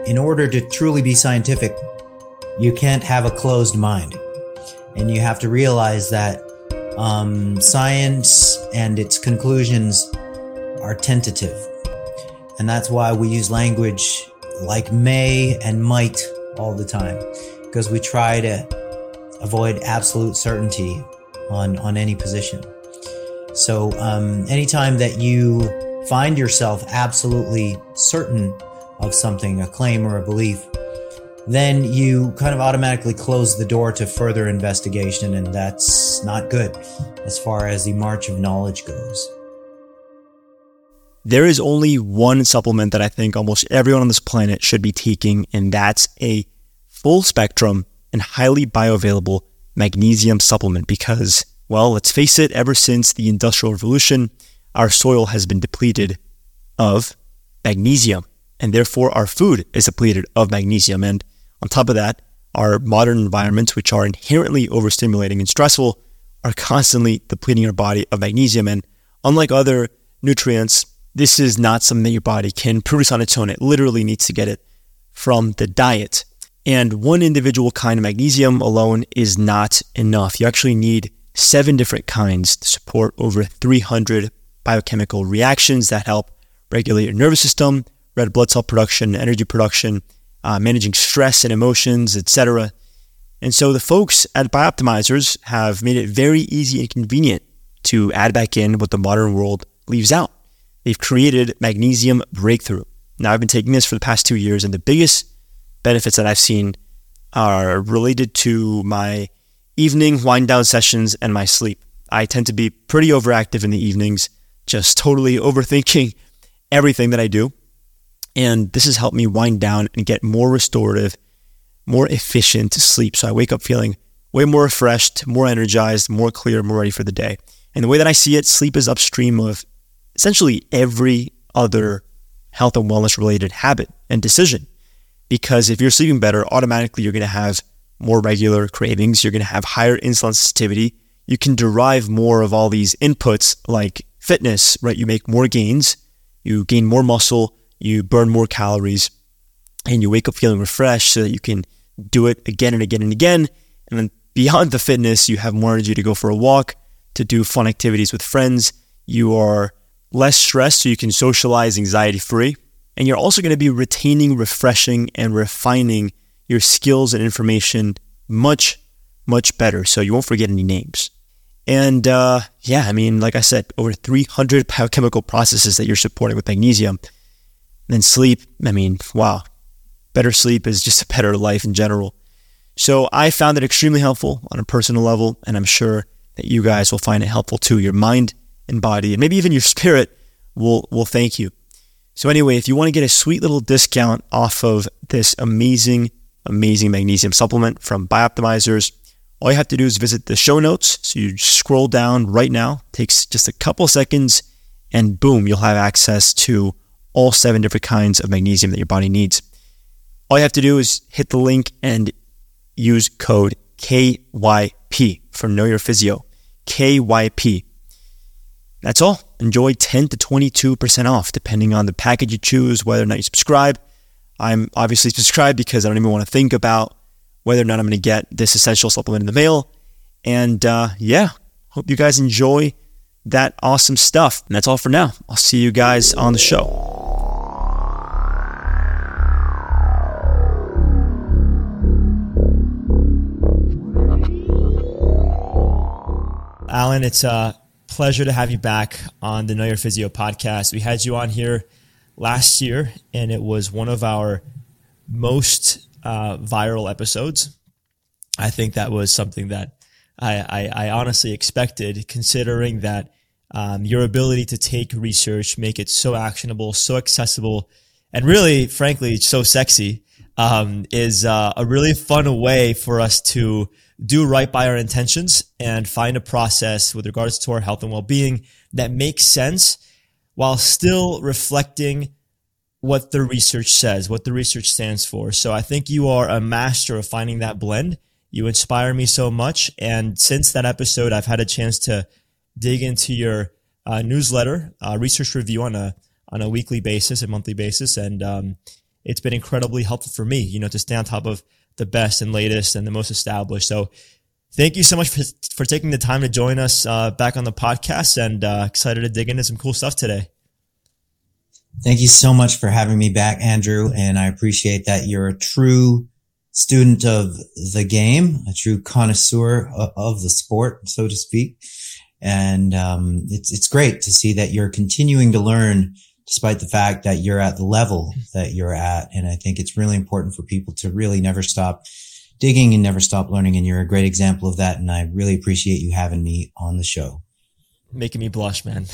in order to truly be scientific, you can't have a closed mind. And you have to realize that science and its conclusions are tentative. And that's why we use language like may and might all the time, because we try to avoid absolute certainty on any position. So anytime that you find yourself absolutely certain of something, a claim or a belief, then you kind of automatically close the door to further investigation, and that's not good as far as the march of knowledge goes. There is only one supplement that I think almost everyone on this planet should be taking, and that's a full spectrum and highly bioavailable magnesium supplement because, well, let's face it, ever since the Industrial Revolution, our soil has been depleted of magnesium, and therefore our food is depleted of magnesium. And on top of that, our modern environments, which are inherently overstimulating and stressful, are constantly depleting our body of magnesium. And unlike other nutrients, this is not something that your body can produce on its own. It literally needs to get it from the diet. And one individual kind of magnesium alone is not enough. You actually need 7 different kinds to support over 300 biochemical reactions that help regulate your nervous system, red blood cell production, energy production, managing stress and emotions, etc. And so the folks at Bioptimizers have made it very easy and convenient to add back in what the modern world leaves out. They've created Magnesium Breakthrough. Now, I've been taking this for the past 2 years, and the biggest benefits that I've seen are related to my evening wind down sessions and my sleep. I tend to be pretty overactive in the evenings, just totally overthinking everything that I do. And this has helped me wind down and get more restorative, more efficient sleep. So I wake up feeling way more refreshed, more energized, more clear, more ready for the day. And the way that I see it, sleep is upstream of essentially every other health and wellness related habit and decision. Because if you're sleeping better, automatically you're going to have more regular cravings. You're going to have higher insulin sensitivity. You can derive more of all these inputs like fitness, right? You make more gains, you gain more muscle, you burn more calories, and you wake up feeling refreshed so that you can do it again and again and again. And then beyond the fitness, you have more energy to go for a walk, to do fun activities with friends. You are less stressed so you can socialize anxiety-free. And you're also going to be retaining, refreshing, and refining your skills and information much, much better. So you won't forget any names. And like I said, over 300 biochemical processes that you're supporting with magnesium. And then sleep, wow. Better sleep is just a better life in general. So I found it extremely helpful on a personal level, and I'm sure that you guys will find it helpful too. Your mind and body, and maybe even your spirit will thank you. So anyway, if you want to get a sweet little discount off of this amazing magnesium supplement from Bioptimizers, all you have to do is visit the show notes. So you scroll down right now, takes just a couple seconds, and boom, you'll have access to all 7 different kinds of magnesium that your body needs. All you have to do is hit the link and use code KYP for Know Your Physio. KYP. That's all. Enjoy 10 to 22% off depending on the package you choose, whether or not you subscribe. I'm obviously subscribed because I don't even want to think about whether or not I'm going to get this essential supplement in the mail. And hope you guys enjoy that awesome stuff. And that's all for now. I'll see you guys on the show. Alan, it's a pleasure to have you back on the Know Your Physio podcast. We had you on here last year, and it was one of our most viral episodes. I think that was something that I honestly expected, considering that your ability to take research, make it so actionable, so accessible, and really, frankly, so sexy, is a really fun way for us to do right by our intentions and find a process with regards to our health and well-being that makes sense while still reflecting what the research says, what the research stands for. So I think you are a master of finding that blend. You inspire me so much. And since that episode, I've had a chance to dig into your newsletter, research review on a weekly basis, a monthly basis. And it's been incredibly helpful for me, to stay on top of the best and latest and the most established. So thank you so much for taking the time to join us back on the podcast, and excited to dig into some cool stuff today. Thank you so much for having me back, Andrew. And I appreciate that you're a true student of the game, a true connoisseur of the sport, so to speak. And it's great to see that you're continuing to learn despite the fact that you're at the level that you're at. And I think it's really important for people to really never stop digging and never stop learning. And you're a great example of that. And I really appreciate you having me on the show. Making me blush, man.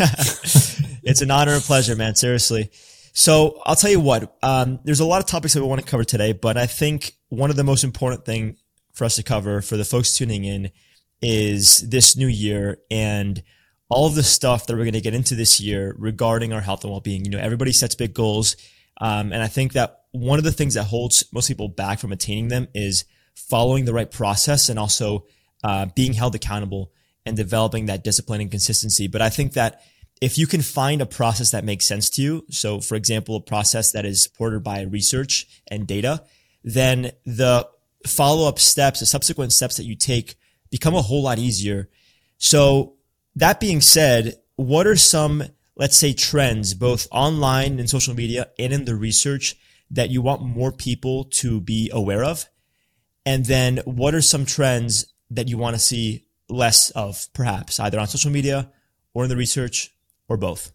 It's an honor and pleasure, man. Seriously. So I'll tell you what, there's a lot of topics that we want to cover today, but I think one of the most important thing for us to cover for the folks tuning in is this new year and all of the stuff that we're going to get into this year regarding our health and well-being. Everybody sets big goals. And I think that one of the things that holds most people back from attaining them is following the right process and also being held accountable and developing that discipline and consistency. But I think that if you can find a process that makes sense to you, so for example, a process that is supported by research and data, then the follow-up steps, the subsequent steps that you take become a whole lot easier. So that being said, what are some, let's say, trends, both online and social media and in the research that you want more people to be aware of? And then what are some trends that you want to see less of, perhaps either on social media or in the research or both?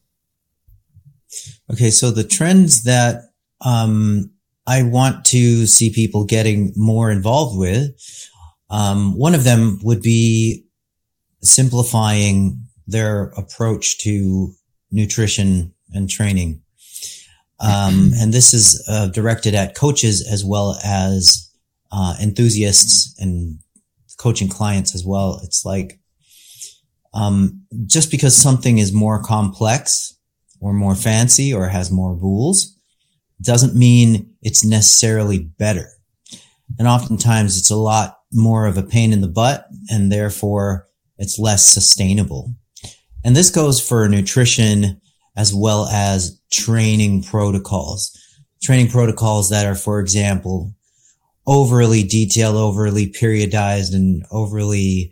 Okay. So the trends that, I want to see people getting more involved with, one of them would be simplifying their approach to nutrition and training. And this is directed at coaches as well as enthusiasts and coaching clients as well. It's like, just because something is more complex or more fancy or has more rules doesn't mean it's necessarily better. And oftentimes it's a lot more of a pain in the butt, and therefore it's less sustainable. And this goes for nutrition as well as training protocols that are, for example, overly detailed, overly periodized, and overly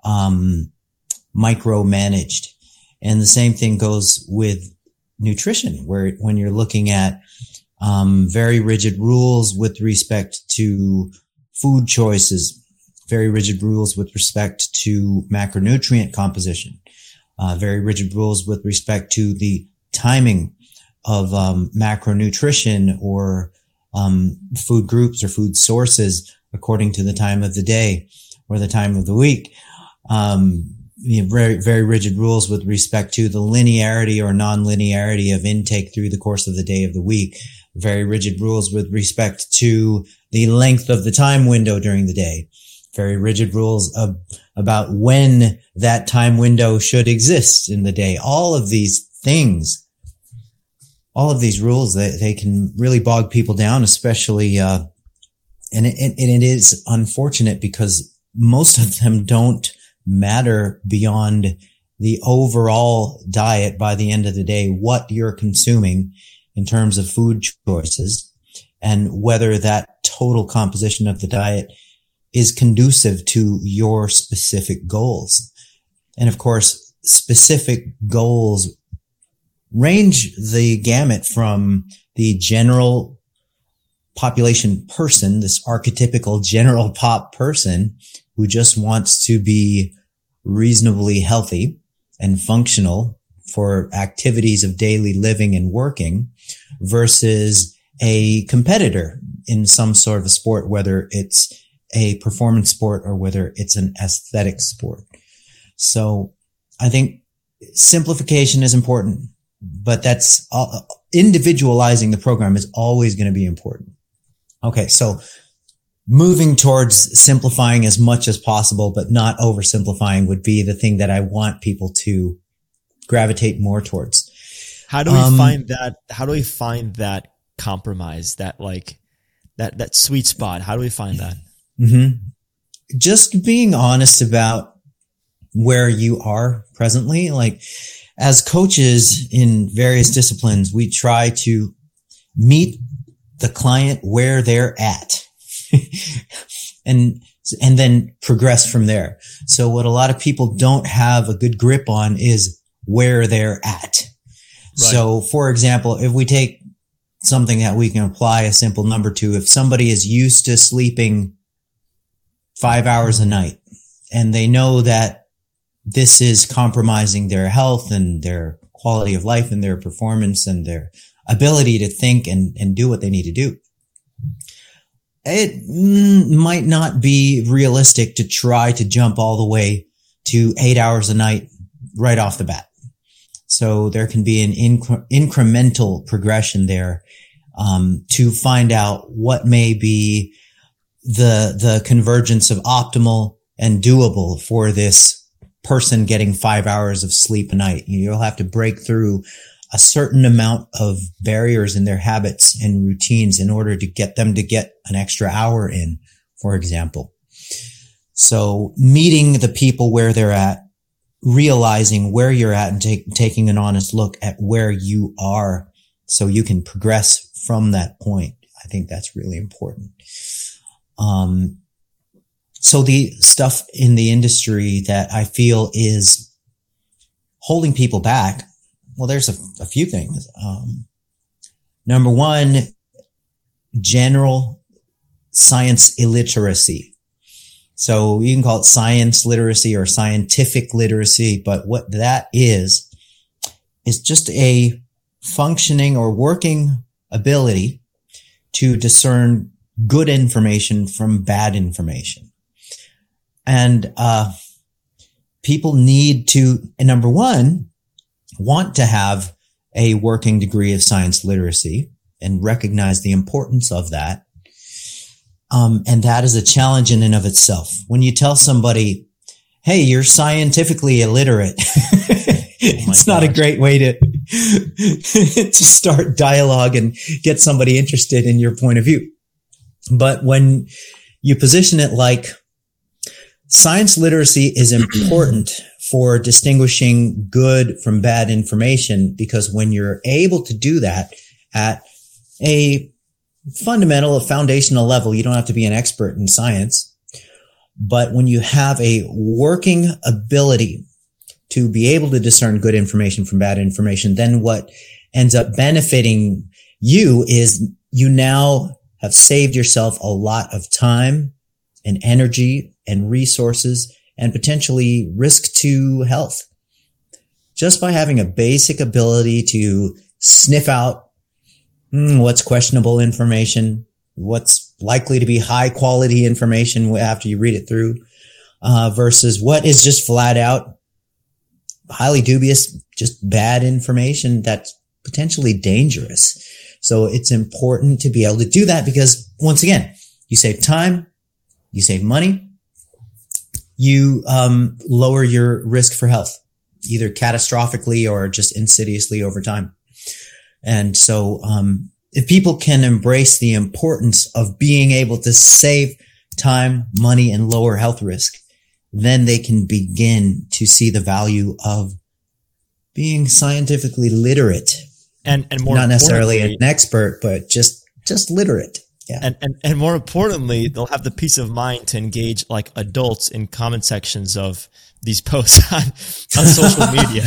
micromanaged. And the same thing goes with nutrition, where when you're looking at very rigid rules with respect to food choices, very rigid rules with respect to macronutrient composition, very rigid rules with respect to the timing of macronutrition or food groups or food sources according to the time of the day or the time of the week. Very, very rigid rules with respect to the linearity or non-linearity of intake through the course of the day of the week. Very rigid rules with respect to the length of the time window during the day. Very rigid rules about when that time window should exist in the day. All of these things, all of these rules, they can really bog people down, especially, and it is unfortunate because most of them don't matter beyond the overall diet by the end of the day, what you're consuming in terms of food choices and whether that total composition of the diet is conducive to your specific goals. And of course, specific goals range the gamut from the general population person, this archetypical general pop person who just wants to be reasonably healthy and functional for activities of daily living and working, versus a competitor in some sort of a sport, whether it's a performance sport or whether it's an aesthetic sport. So I think simplification is important, but that's individualizing the program is always going to be important. Okay. So moving towards simplifying as much as possible, but not oversimplifying would be the thing that I want people to gravitate more towards. How do we find that? How do we find that compromise, that that sweet spot? How do we find that? Mm-hmm. Just being honest about where you are presently. Like, as coaches in various disciplines, we try to meet the client where they're at and then progress from there. So what a lot of people don't have a good grip on is where they're at. Right. So for example, if we take something that we can apply a simple number to, if somebody is used to sleeping 5 hours a night and they know that this is compromising their health and their quality of life and their performance and their ability to think and do what they need to do, it might not be realistic to try to jump all the way to 8 hours a night right off the bat. So there can be an incremental progression there, to find out what may be the convergence of optimal and doable for this person getting 5 hours of sleep a night. You'll have to break through a certain amount of barriers in their habits and routines in order to get them to get an extra hour in, for example. So meeting the people where they're at, realizing where you're at and taking an honest look at where you are so you can progress from that point. I think that's really important. So the stuff in the industry that I feel is holding people back, well, there's a few things. Number one, general science illiteracy. So you can call it science literacy or scientific literacy, but what that is just a functioning or working ability to discern good information from bad information. And people need to, number one, want to have a working degree of science literacy and recognize the importance of that. And that is a challenge in and of itself. When you tell somebody, hey, you're scientifically illiterate, it's not a great way to start dialogue and get somebody interested in your point of view. But when you position it like science literacy is important for distinguishing good from bad information, because when you're able to do that at a fundamental, a foundational level, you don't have to be an expert in science. But when you have a working ability to be able to discern good information from bad information, then what ends up benefiting you is you now have saved yourself a lot of time and energy and resources and potentially risk to health just by having a basic ability to sniff out what's questionable information, what's likely to be high quality information after you read it through, versus what is just flat out highly dubious, just bad information that's potentially dangerous. So it's important to be able to do that because once again, you save time, you save money, you lower your risk for health, either catastrophically or just insidiously over time. And so, if people can embrace the importance of being able to save time, money, and lower health risk, then they can begin to see the value of being scientifically literate. And more not necessarily an expert, but just literate. Yeah. And more importantly, they'll have the peace of mind to engage like adults in comment sections of these posts on social media.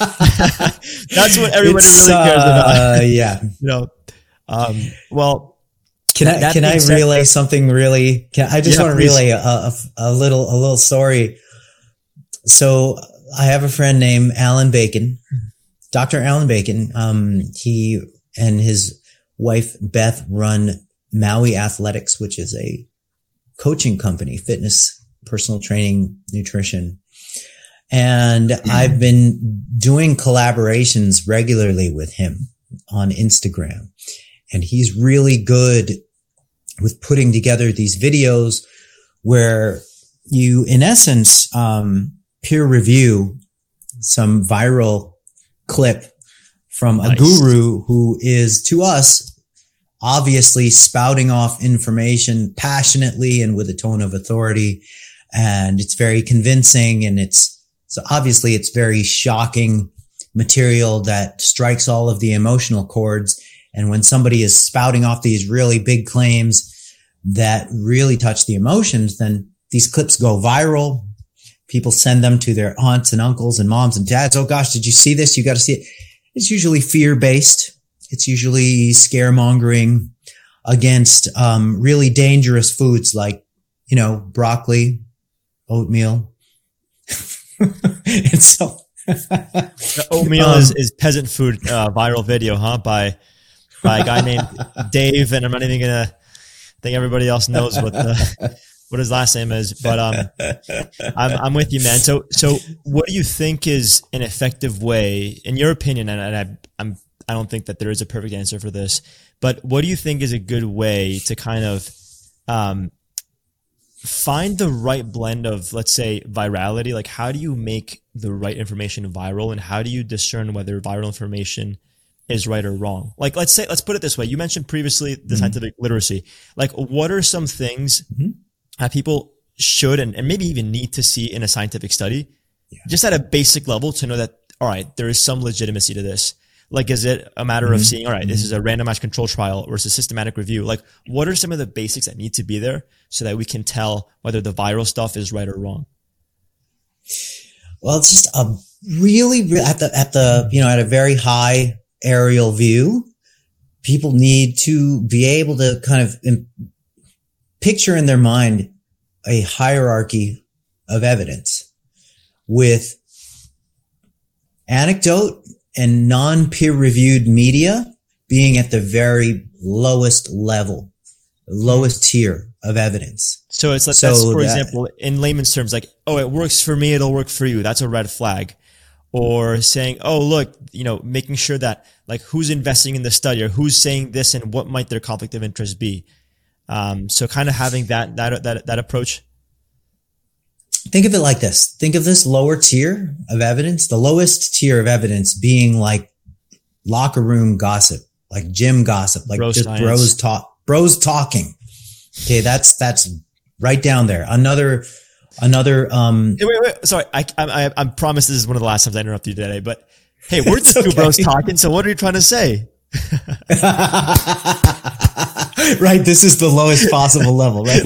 That's what everybody really cares about. Yeah. Well, can I relay something really? I just want to relay a little story. So I have a friend named Alan Bacon, Dr. Alan Bacon. He and his wife Beth run Maui Athletics, which is a coaching company, fitness, personal training, nutrition. And I've been doing collaborations regularly with him on Instagram. And he's really good with putting together these videos where you, in essence, peer review some viral clip from a guru who is, to us, obviously spouting off information passionately and with a tone of authority. And it's very convincing, and so obviously it's very shocking material that strikes all of the emotional chords. And when somebody is spouting off these really big claims that really touch the emotions, then these clips go viral. People send them to their aunts and uncles and moms and dads. Oh gosh, did you see this? You got to see it. It's usually fear-based. It's usually scaremongering against really dangerous foods like, broccoli, oatmeal. And so oatmeal is peasant food viral video, huh? By a guy named Dave, and I'm not even gonna think everybody else knows what his last name is, but I'm with you, man. So what do you think is an effective way, in your opinion? And I don't think that there is a perfect answer for this, but what do you think is a good way to kind of find the right blend of, let's say, virality? Like, how do you make the right information viral, and how do you discern whether viral information is right or wrong? Like, let's put it this way. You mentioned previously the scientific literacy. Like, what are some things that people should and maybe even need to see in a scientific study, just at a basic level, to know that, all right, there is some legitimacy to this? Like, is it a matter of seeing, all right, this is a randomized control trial versus systematic review? Like, what are some of the basics that need to be there so that we can tell whether the viral stuff is right or wrong? Well, it's just a really at a very high aerial view, people need to be able to kind of picture in their mind a hierarchy of evidence with anecdote and non-peer reviewed media being at the very lowest level, lowest tier of evidence. So it's like, for example, in layman's terms, like, oh, it works for me, it'll work for you. That's a red flag. Or saying, oh, look, making sure that, like, who's investing in the study, or who's saying this and what might their conflict of interest be. So kind of having that approach. Think of it like this. Think of this lower tier of evidence, the lowest tier of evidence being like locker room gossip, like gym gossip, like just bros talking. Okay. That's right down there. Another, wait. Sorry. I promise this is one of the last times I interrupt you today, but hey, we're just two bros talking. So what are you trying to say? Right. This is the lowest possible level, right?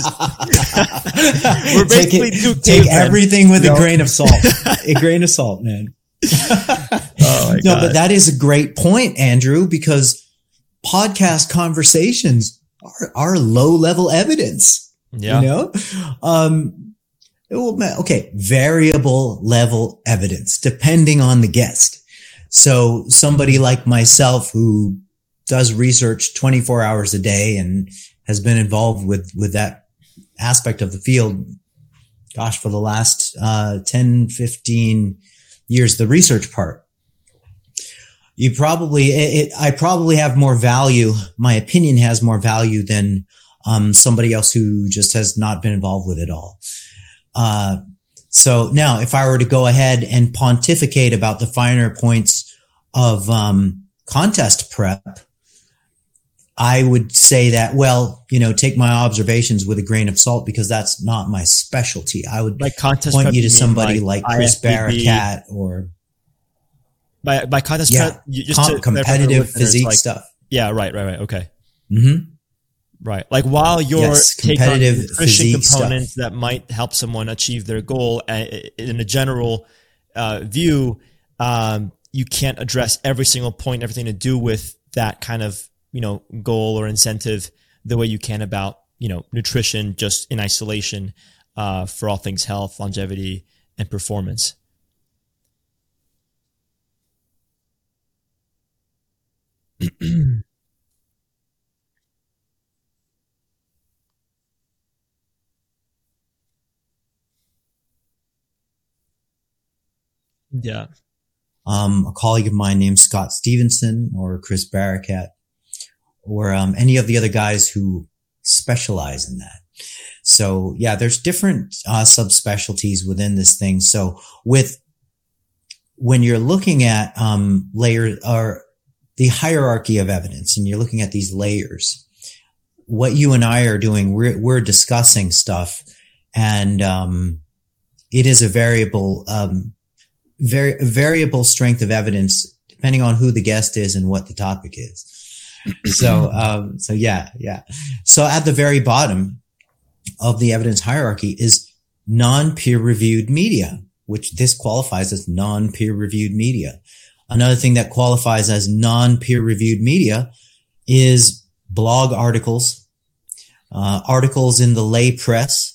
We're basically take everything with a grain of salt. A grain of salt, man. Oh my God. But that is a great point, Andrew, because podcast conversations are low level evidence. Yeah. Okay. Variable level evidence depending on the guest. So somebody like myself who does research 24 hours a day and has been involved with that aspect of the field, gosh, for the last 10, 15 years, the research part. I probably have more value. My opinion has more value than somebody else who just has not been involved with it all. So now if I were to go ahead and pontificate about the finer points of contest prep, I would say that, well, take my observations with a grain of salt, because that's not my specialty. I would point you to somebody like Chris Barakat, or by contest prep, just competitive physique stuff. Yeah, right. Okay. Mm-hmm. Right. Like, while your take on nutrition components stuff that might help someone achieve their goal in a general view, you can't address every single point, everything to do with that kind of, goal or incentive the way you can about, nutrition just in isolation, for all things health, longevity, and performance. Yeah. A colleague of mine named Scott Stevenson, or Chris Barakat, or any of the other guys who specialize in that. So yeah, there's different subspecialties within this thing. So when you're looking at layers, or the hierarchy of evidence, and you're looking at these layers, what you and I are doing, we're discussing stuff, and it is a variable strength of evidence depending on who the guest is and what the topic is. So yeah. So at the very bottom of the evidence hierarchy is non-peer reviewed media, which this qualifies as non-peer reviewed media. Another thing that qualifies as non-peer reviewed media is blog articles, articles in the lay press,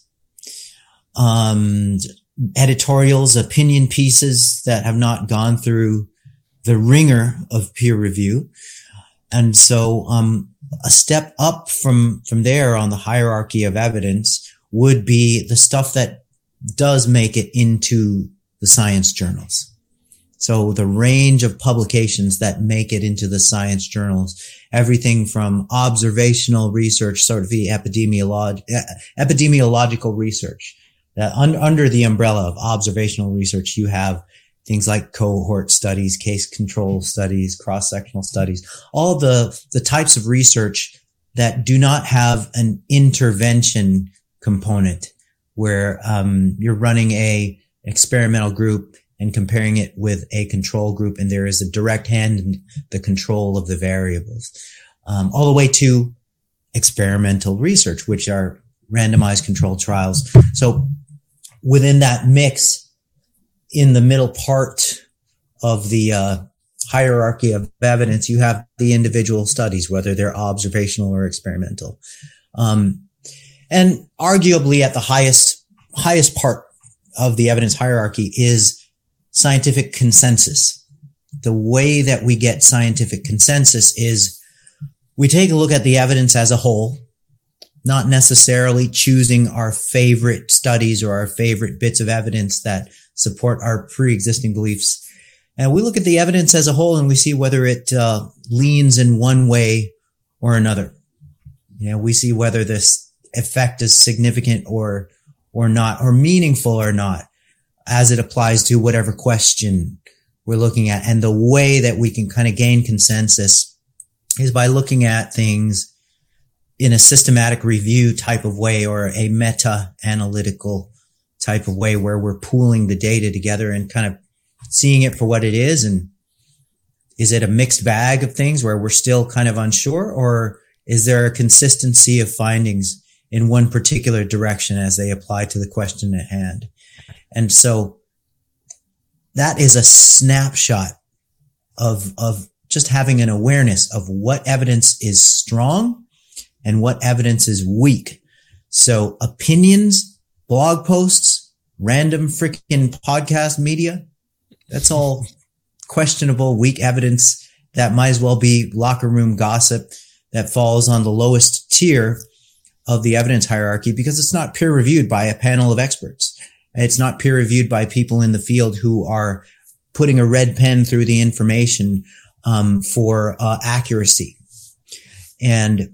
editorials, opinion pieces that have not gone through the ringer of peer review. And so, a step up from there on the hierarchy of evidence would be the stuff that does make it into the science journals. So the range of publications that make it into the science journals, everything from observational research, sort of the epidemiological research. Under the umbrella of observational research, you have things like cohort studies, case control studies, cross-sectional studies, all the types of research that do not have an intervention component where you're running a experimental group and comparing it with a control group, and there is a direct hand in the control of the variables, all the way to experimental research, which are randomized controlled trials. So within that mix, in the middle part of the hierarchy of evidence, you have the individual studies, whether they're observational or experimental. And arguably at the highest part of the evidence hierarchy is scientific consensus. The way that we get scientific consensus is we take a look at the evidence as a whole, not necessarily choosing our favorite studies or our favorite bits of evidence that support our pre-existing beliefs. And we look at the evidence as a whole and we see whether it leans in one way or another. We see whether this effect is significant or not, or meaningful or not, as it applies to whatever question we're looking at. And the way that we can kind of gain consensus is by looking at things in a systematic review type of way, or a meta-analytical type of way, where we're pooling the data together and kind of seeing it for what it is. And is it a mixed bag of things where we're still kind of unsure, or is there a consistency of findings in one particular direction as they apply to the question at hand? And so that is a snapshot of just having an awareness of what evidence is strong and what evidence is weak. So opinions, blog posts, random freaking podcast media, that's all questionable, weak evidence that might as well be locker room gossip that falls on the lowest tier of the evidence hierarchy, because it's not peer reviewed by a panel of experts. It's not peer reviewed by people in the field who are putting a red pen through the information for accuracy and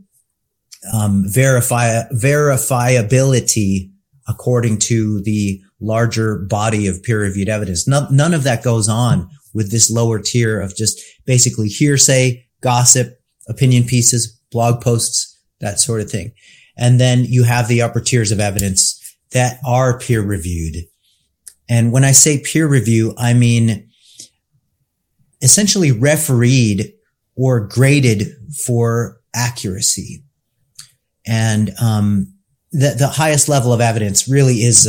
verifiability according to the larger body of peer reviewed evidence. None of that goes on with this lower tier of just basically hearsay, gossip, opinion pieces, blog posts, that sort of thing. And then you have the upper tiers of evidence that are peer reviewed. And when I say peer review, I mean essentially refereed or graded for accuracy. And the highest level of evidence really is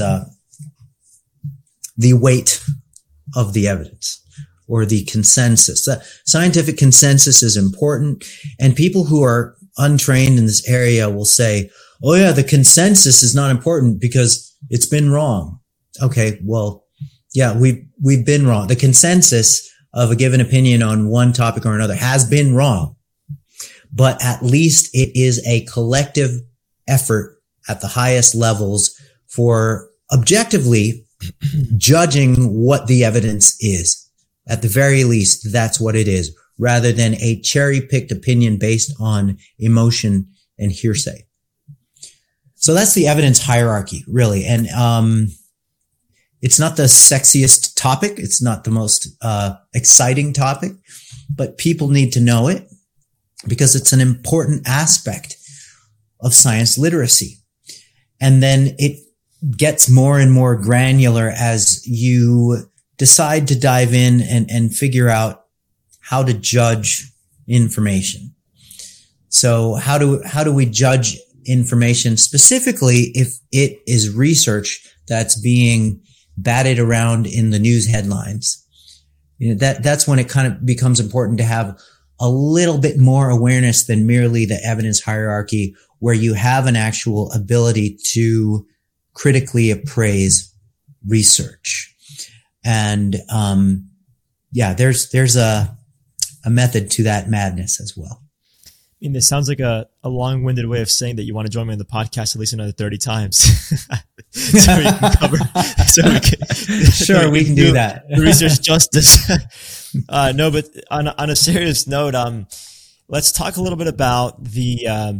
the weight of the evidence, or the consensus. The scientific consensus is important, and people who are untrained in this area will say, oh yeah, the consensus is not important because it's been wrong. Okay, well, yeah, we've been wrong. The consensus of a given opinion on one topic or another has been wrong, but at least it is a collective effort at the highest levels for objectively judging what the evidence is. At the very least, that's what it is, rather than a cherry-picked opinion based on emotion and hearsay. So that's the evidence hierarchy, really. And it's not the sexiest topic. It's not the most exciting topic, but people need to know it because it's an important aspect of science literacy. And then it gets more and more granular as you decide to dive in and figure out how to judge information. So how do we judge information, specifically if it is research that's being batted around in the news headlines? That's when it kind of becomes important to have a little bit more awareness than merely the evidence hierarchy, where you have an actual ability to critically appraise research. And, there's a method to that madness as well. I mean, this sounds like a long-winded way of saying that you want to join me on the podcast at least another 30 times. So we can cover, sure, we can do that. Research justice. No, but on a serious note, let's talk a little bit about the,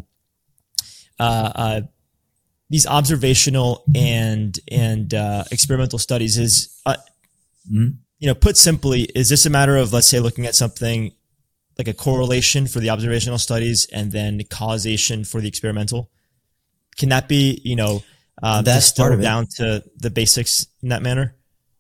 these observational and experimental studies. Is, put simply, is this a matter of, let's say, looking at something like a correlation for the observational studies and then causation for the experimental? Can that be, that's part of it, down to the basics in that manner?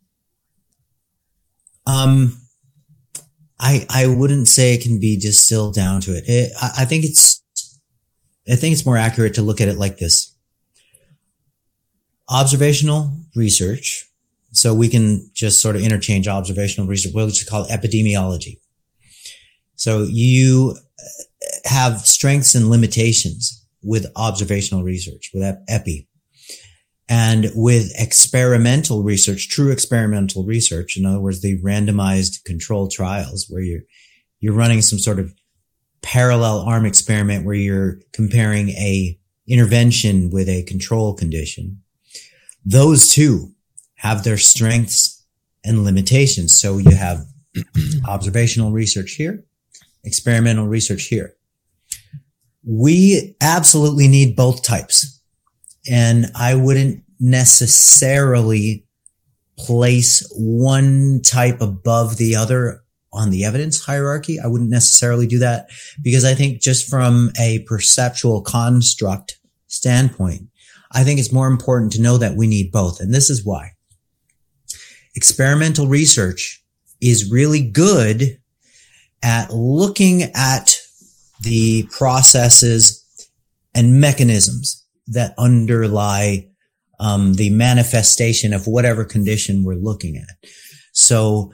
I wouldn't say it can be distilled down to it. I think it's more accurate to look at it like this. Observational research. So we can just sort of interchange observational research. We'll just call it epidemiology. So you have strengths and limitations with observational research, with epi. And with experimental research, true experimental research, in other words, the randomized controlled trials where you're running some sort of parallel arm experiment where you're comparing a intervention with a control condition. Those two have their strengths and limitations. So you have observational research here, experimental research here. We absolutely need both types. And I wouldn't necessarily place one type above the other on the evidence hierarchy. I wouldn't necessarily do that, because I think just from a perceptual construct standpoint, I think it's more important to know that we need both. And this is why. Experimental research is really good at looking at the processes and mechanisms that underlie the manifestation of whatever condition we're looking at. So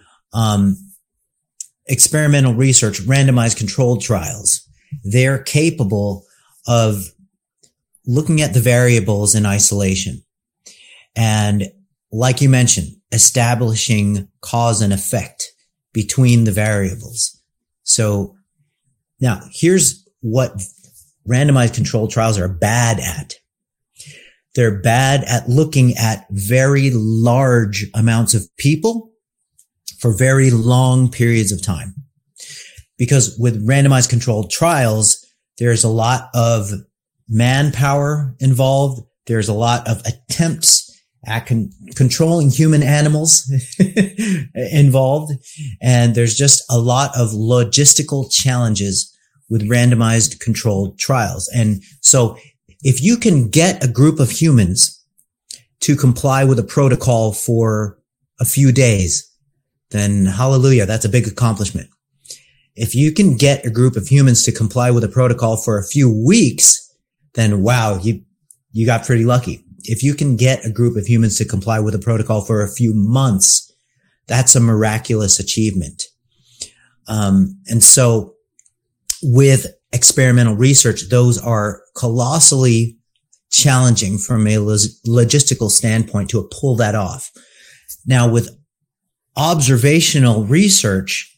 experimental research, randomized controlled trials, they're capable of looking at the variables in isolation. And like you mentioned, establishing cause and effect between the variables. So now here's what randomized controlled trials are bad at. They're bad at looking at very large amounts of people for very long periods of time. Because with randomized controlled trials, there's a lot of manpower involved. There's a lot of attempts at controlling human animals involved. And there's just a lot of logistical challenges with randomized controlled trials. And so if you can get a group of humans to comply with a protocol for a few days, then hallelujah, that's a big accomplishment. If you can get a group of humans to comply with a protocol for a few weeks, then wow, you got pretty lucky. If you can get a group of humans to comply with a protocol for a few months, that's a miraculous achievement. And so with experimental research, those are colossally challenging from a logistical standpoint to pull that off. Now with observational research,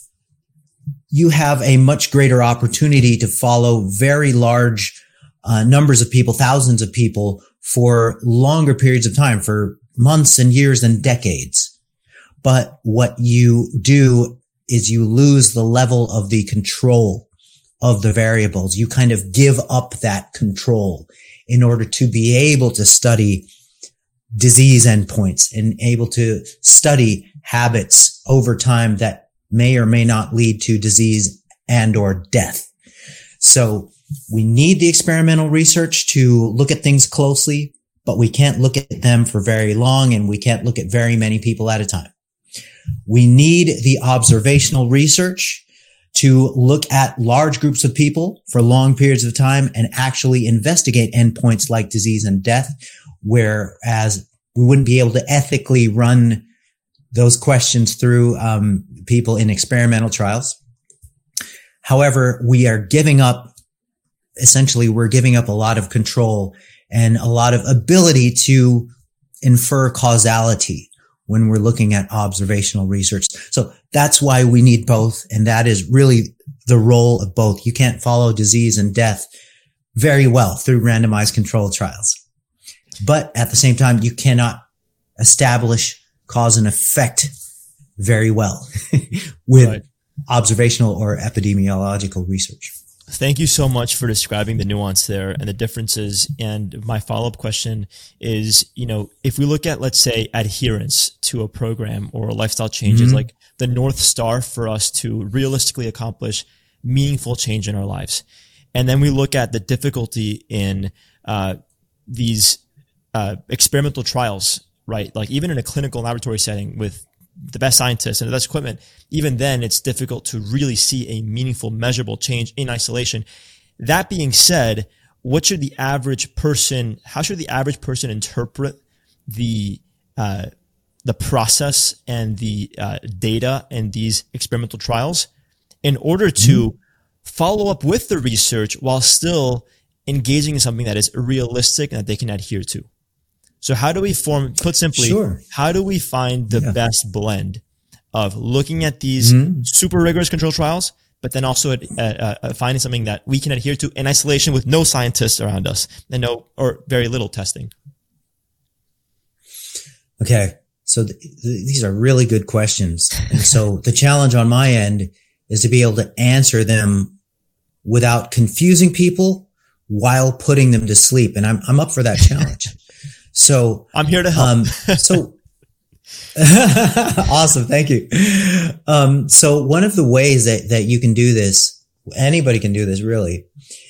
you have a much greater opportunity to follow very large numbers of people, thousands of people, for longer periods of time, for months and years and decades. But what you do is you lose the level of the control of the variables. You kind of give up that control in order to be able to study disease endpoints and able to study habits over time that may or may not lead to disease and or death. So we need the experimental research to look at things closely, but we can't look at them for very long, and we can't look at very many people at a time. We need the observational research to look at large groups of people for long periods of time and actually investigate endpoints like disease and death, whereas we wouldn't be able to ethically run those questions through people in experimental trials. However, we're giving up a lot of control and a lot of ability to infer causality when we're looking at observational research. So that's why we need both. And that is really the role of both. You can't follow disease and death very well through randomized controlled trials. But at the same time, you cannot establish cause and effect very well with observational or epidemiological research. Thank you so much for describing the nuance there and the differences. And my follow-up question is, if we look at, let's say, adherence to a program or a lifestyle changes, like the North Star for us to realistically accomplish meaningful change in our lives. And then we look at the difficulty in these experimental trials, right? Like even in a clinical laboratory setting with the best scientists and the best equipment, even then it's difficult to really see a meaningful, measurable change in isolation. That being said, how should the average person interpret the process and the data in these experimental trials in order to follow up with the research while still engaging in something that is realistic and that they can adhere to? So how do we put simply, how do we find the best blend of looking at these super rigorous control trials, but then also finding something that we can adhere to in isolation with no scientists around us and or very little testing? Okay. So these are really good questions. And so the challenge on my end is to be able to answer them without confusing people while putting them to sleep. And I'm up for that challenge. So I'm here to help. Awesome. Thank you. So one of the ways that you can do this, anybody can do this really,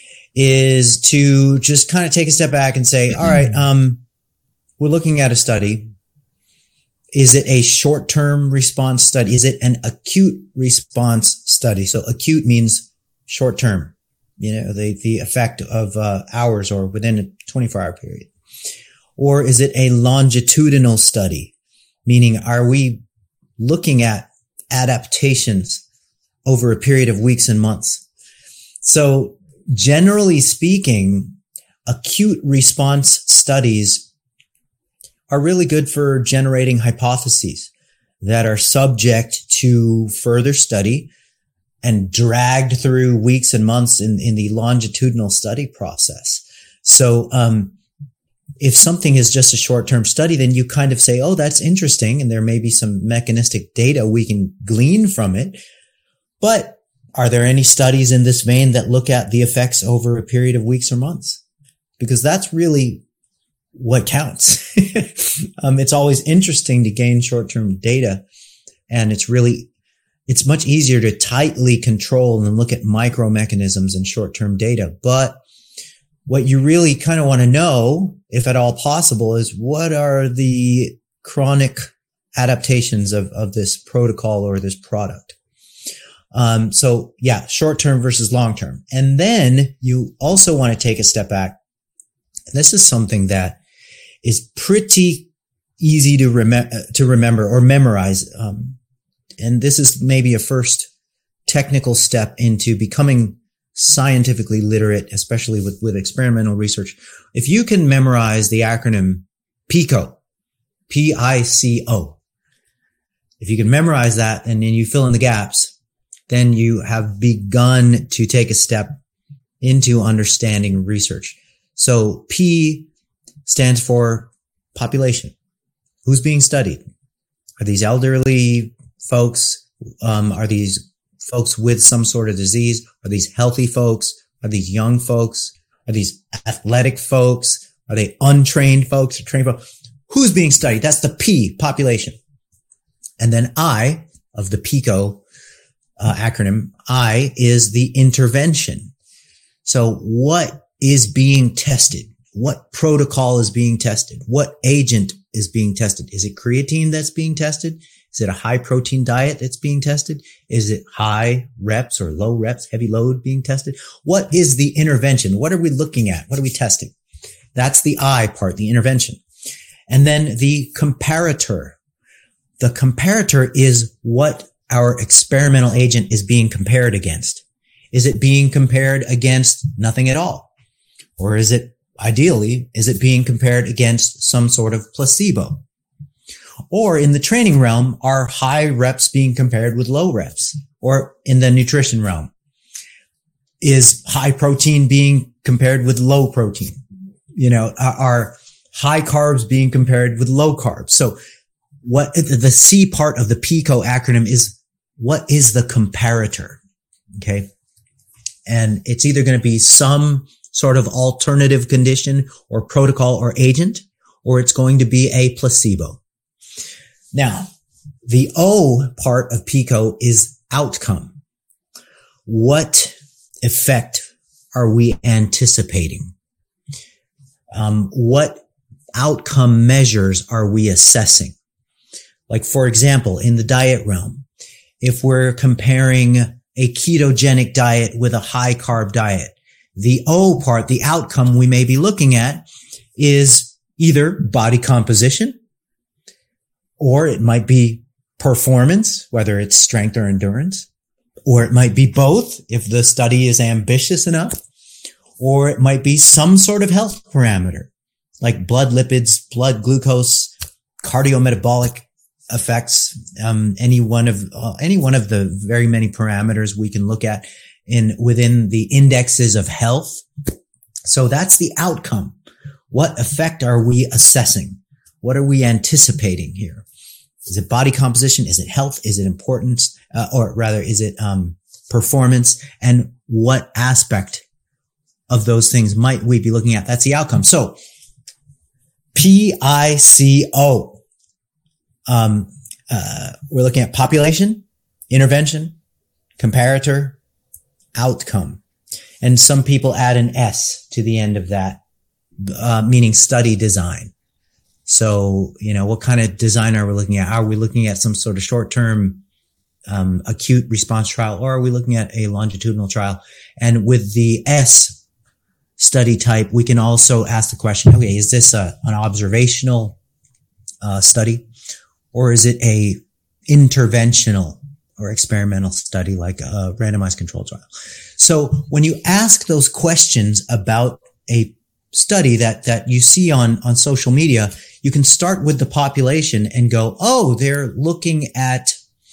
is to just kind of take a step back and say, all right, we're looking at a study. Is it a short-term response study? Is it an acute response study? So acute means short-term, the effect of hours or within a 24-hour period. Or is it a longitudinal study? Meaning, are we looking at adaptations over a period of weeks and months? So generally speaking, acute response studies are really good for generating hypotheses that are subject to further study and dragged through weeks and months in the longitudinal study process. So, if something is just a short-term study, then you kind of say, oh, that's interesting. And there may be some mechanistic data we can glean from it. But are there any studies in this vein that look at the effects over a period of weeks or months? Because that's really what counts. It's always interesting to gain short-term data. And it's much easier to tightly control and look at micro mechanisms and short-term data. But what you really kind of want to know, if at all possible, is what are the chronic adaptations of this protocol or this product. So yeah, short-term versus long-term. And then you also want to take a step back. This is something that is pretty easy to remember or memorize. And this is maybe a first technical step into becoming scientifically literate, especially with experimental research. If you can memorize the acronym PICO, P-I-C-O, if you can memorize that and then you fill in the gaps, then you have begun to take a step into understanding research. So P stands for population. Who's being studied? Are these elderly folks? Are these folks with some sort of disease? Are these healthy folks? Are these young folks? Are these athletic folks? Are they untrained folks or trained folks? Who's being studied? That's the P, population. And then I, of the PICO acronym, I is the intervention. So what is being tested? What protocol is being tested? What agent is being tested? Is it creatine that's being tested? Is Is it a high protein diet that's being tested? Is it high reps or low reps, heavy load being tested? What is the intervention? What are we looking at? What are we testing? That's the I part, the intervention. And then the comparator. The comparator is what our experimental agent is being compared against. Is it being compared against nothing at all? Or is it being compared against some sort of placebo? Or in the training realm, are high reps being compared with low reps? Or in the nutrition realm, is high protein being compared with low protein? Are high carbs being compared with low carbs? So what the C part of the PICO acronym is, what is the comparator? Okay. And it's either going to be some sort of alternative condition or protocol or agent, or it's going to be a placebo. Now, the O part of PICO is outcome. What effect are we anticipating? What outcome measures are we assessing? Like, for example, in the diet realm, if we're comparing a ketogenic diet with a high carb diet, the O part, the outcome we may be looking at is either body composition, or it might be performance, whether it's strength or endurance, or it might be both if the study is ambitious enough, or it might be some sort of health parameter like blood lipids, blood glucose, cardiometabolic effects, any one of the very many parameters we can look at within the indexes of health. So that's the outcome. What effect are we assessing? What are we anticipating here? Is it body composition? Is it health? Is it importance? Or rather, is it performance? And what aspect of those things might we be looking at? That's the outcome. So PICO. We're looking at population, intervention, comparator, outcome. And some people add an S to the end of that, meaning study design. So, what kind of design are we looking at? Are we looking at some sort of short-term, acute response trial, or are we looking at a longitudinal trial? And with the S study type, we can also ask the question, okay, is this an observational, study? Or is it a interventional or experimental study like a randomized controlled trial? So when you ask those questions about a study that you see on social media, you can start with the population and go, oh, they're looking at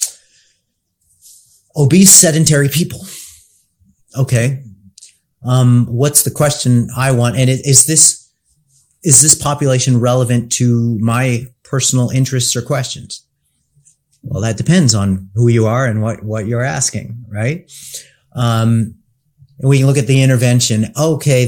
obese sedentary people. Okay. What's the question I want? And is this population relevant to my personal interests or questions? Well, that depends on who you are and what you're asking, right? And we can look at the intervention. Okay,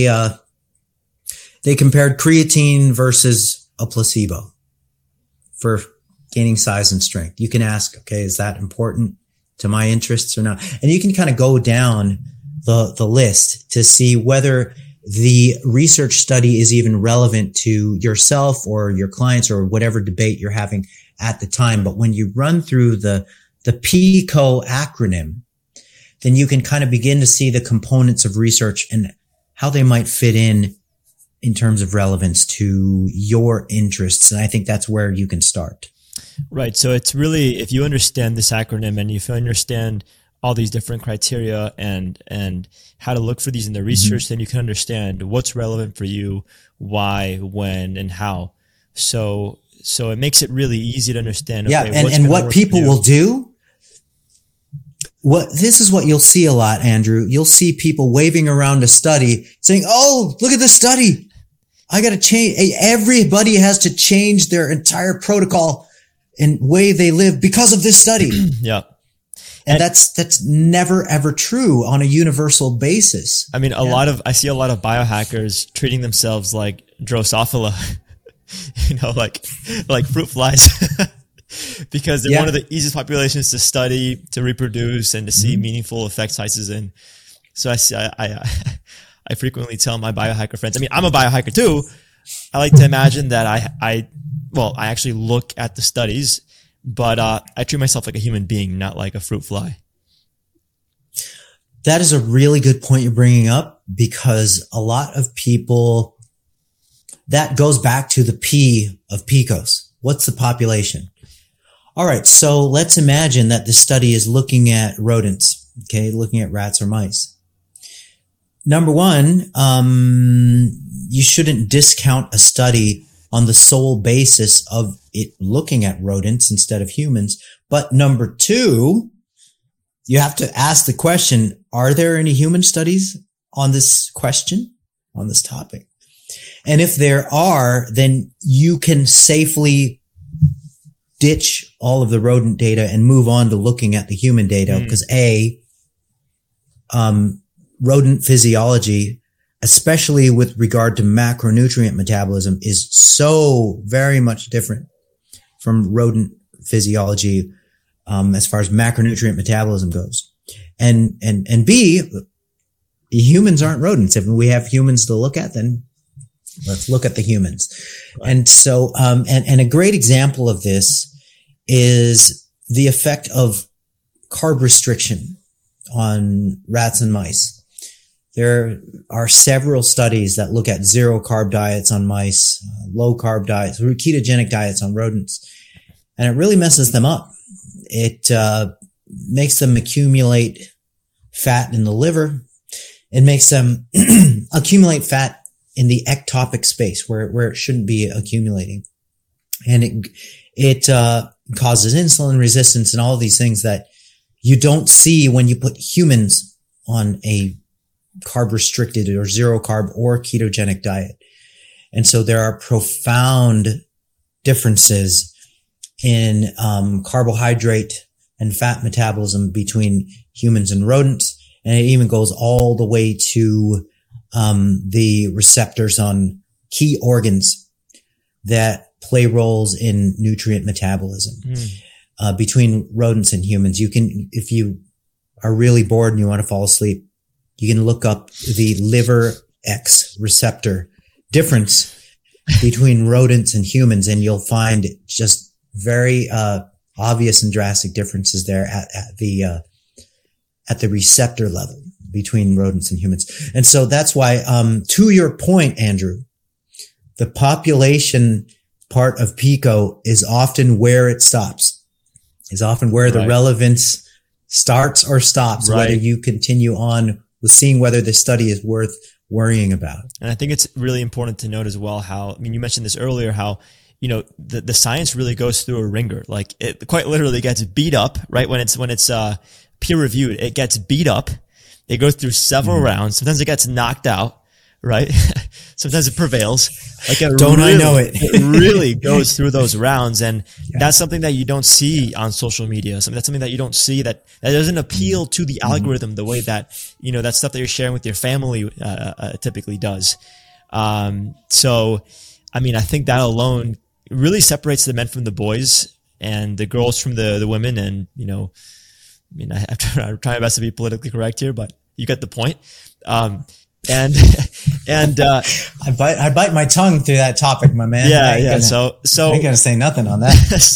they compared creatine versus a placebo for gaining size and strength. You can ask, okay, is that important to my interests or not? And you can kind of go down the list to see whether the research study is even relevant to yourself or your clients or whatever debate you're having at the time. But when you run through the PICO acronym, then you can kind of begin to see the components of research and how they might fit in terms of relevance to your interests. And I think that's where you can start. Right. So it's really, if you understand this acronym and if you understand all these different criteria and how to look for these in the research, then you can understand what's relevant for you, why, when, and how. So it makes it really easy to understand. Yeah. Okay, and what people will do, this is what you'll see a lot, Andrew. You'll see people waving around a study saying, oh, look at this study. I got to change. Everybody has to change their entire protocol and way they live because of this study. Yeah. And that's never ever true on a universal basis. I mean, I see a lot of biohackers treating themselves like Drosophila, like fruit flies, because they're one of the easiest populations to study, to reproduce, and to see meaningful effect sizes in. So I frequently tell my biohacker friends, I mean, I'm a biohacker too. I like to imagine that I actually look at the studies, but I treat myself like a human being, not like a fruit fly. That is a really good point you're bringing up, because a lot of people, that goes back to the P of PICOS. What's the population? All right. So let's imagine that the study is looking at rodents. Okay. Looking at rats or mice. Number one, you shouldn't discount a study on the sole basis of it looking at rodents instead of humans. But number two, you have to ask the question, are there any human studies on this question, on this topic? And if there are, then you can safely ditch all of the rodent data and move on to looking at the human data, because rodent physiology, especially with regard to macronutrient metabolism, is so very much different from rodent physiology as far as macronutrient metabolism goes. And B, humans aren't rodents. If we have humans to look at, then let's look at the humans. Right. And so, and a great example of this is the effect of carb restriction on rats and mice. There are several studies that look at zero carb diets on mice, low carb diets, ketogenic diets on rodents, and it really messes them up. It makes them accumulate fat in the liver. It makes them accumulate fat in the ectopic space where it shouldn't be accumulating. And it causes insulin resistance and all of these things that you don't see when you put humans on a carb restricted or zero carb or ketogenic diet. And so there are profound differences in carbohydrate and fat metabolism between humans and rodents. And it even goes all the way to the receptors on key organs that play roles in nutrient metabolism. Between rodents and humans. You can, if you are really bored and you want to fall asleep, you can look up the liver X receptor difference between rodents and humans, and you'll find just very obvious and drastic differences there at the receptor level between rodents and humans. And so that's why, to your point, Andrew, the population part of PICO is often where it stops, is often where the relevance starts or stops, whether you continue on with seeing whether this study is worth worrying about. And I think it's really important to note as well how, I mean, you mentioned this earlier, how, you know, the science really goes through a ringer. Like it quite literally gets beat up, right? When it's peer reviewed, it gets beat up. It goes through several rounds. Sometimes it gets knocked out, right? Sometimes it prevails. Like I know it? It really goes through those rounds. And that's something that you don't see on social media. That's something that you don't see that doesn't appeal to the algorithm the way that, you know, that stuff that you're sharing with your family, typically does. So, I mean, I think that alone really separates the men from the boys and the girls from the women. And, you know, I mean, I'm trying my best to be politically correct here, but you get the point. And I bite my tongue through that topic, my man. Yeah. So I ain't gonna say nothing on that.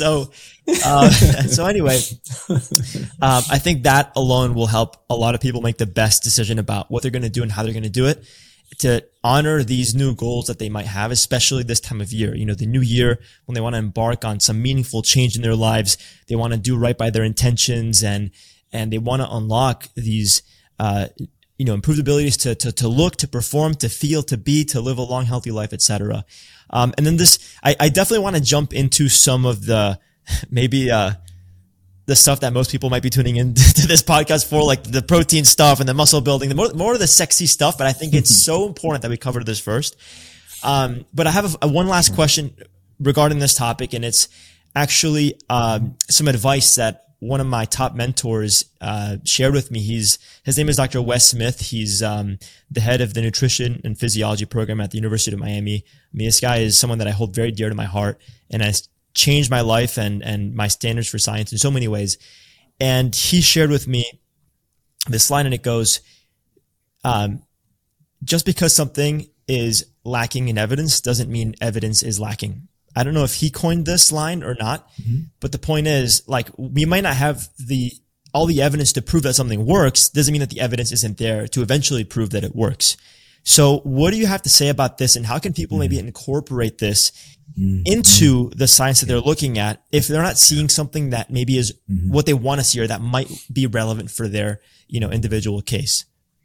So anyway, I think that alone will help a lot of people make the best decision about what they're going to do and how they're going to do it, to honor these new goals that they might have, especially this time of year. You know, the new year, when they want to embark on some meaningful change in their lives, they want to do right by their intentions, and they want to unlock these, you know, improved abilities to look, to perform, to feel, to be, to live a long, healthy life, etc. And then I definitely want to jump into some of the, maybe, the stuff that most people might be tuning in to this podcast for, like the protein stuff and the muscle building, the more of the sexy stuff. But I think it's so important that we cover this first. But I have one last question regarding this topic, and it's actually, some advice that one of my top mentors shared with me. His name is Dr. Wes Smith. He's the head of the nutrition and physiology program at the University of Miami. I mean, this guy is someone that I hold very dear to my heart, and has changed my life and my standards for science in so many ways. And he shared with me this line, and it goes, just because something is lacking in evidence doesn't mean evidence is lacking. I don't know if he coined this line or not, but the point is, like, we might not have all the evidence to prove that something works. Doesn't mean that the evidence isn't there to eventually prove that it works. So what do you have to say about this, and how can people maybe incorporate this into the science that they're looking at if they're not seeing something that maybe is what they want to see or that might be relevant for their, individual case?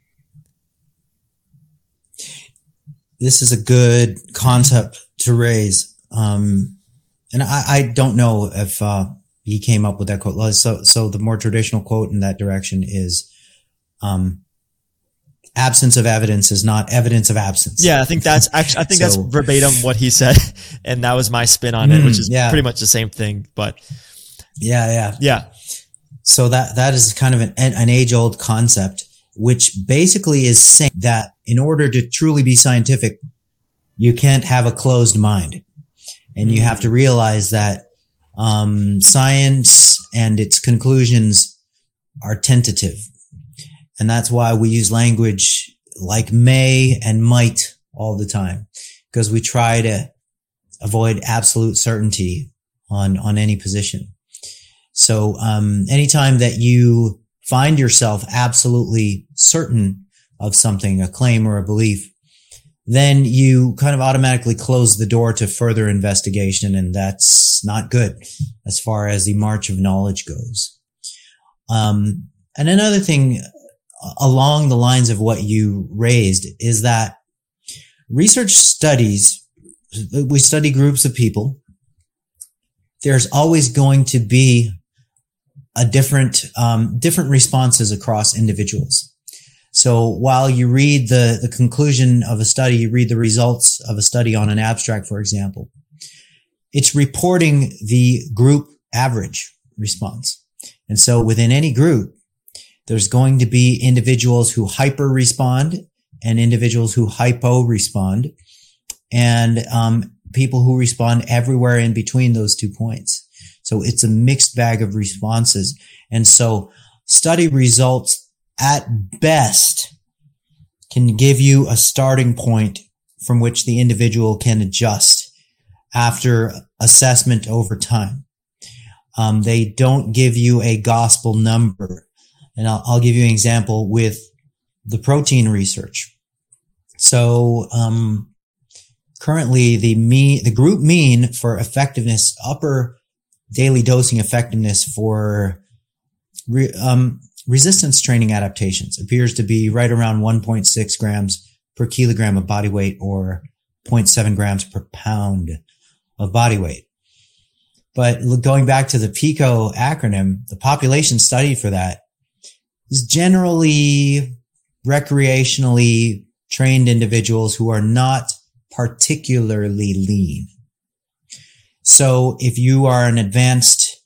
This is a good concept to raise. And I don't know if he came up with that quote. So the more traditional quote in that direction is, absence of evidence is not evidence of absence. Yeah, I think that's that's verbatim what he said, and that was my spin on it, which is pretty much the same thing. But yeah. So that is kind of an age-old concept, which basically is saying that in order to truly be scientific, you can't have a closed mind, and you have to realize that science and its conclusions are tentative. And that's why we use language like may and might all the time, because we try to avoid absolute certainty on any position. So, anytime that you find yourself absolutely certain of something, a claim or a belief, then you kind of automatically close the door to further investigation. And that's not good as far as the march of knowledge goes. And another thing along the lines of what you raised is that research studies, we study groups of people. There's always going to be a different responses across individuals. So while you read the conclusion of a study, you read the results of a study on an abstract, for example, it's reporting the group average response. And so within any group, there's going to be individuals who hyper respond and individuals who hypo respond, and people who respond everywhere in between those 2 points. So it's a mixed bag of responses. And so study results at best can give you a starting point from which the individual can adjust after assessment over time. They don't give you a gospel number. And I'll give you an example with the protein research. So, currently the group mean for effectiveness, upper daily dosing effectiveness for, resistance training adaptations appears to be right around 1.6 grams per kilogram of body weight, or 0.7 grams per pound of body weight. But going back to the PICO acronym, the population study for that is generally recreationally trained individuals who are not particularly lean. So if you are an advanced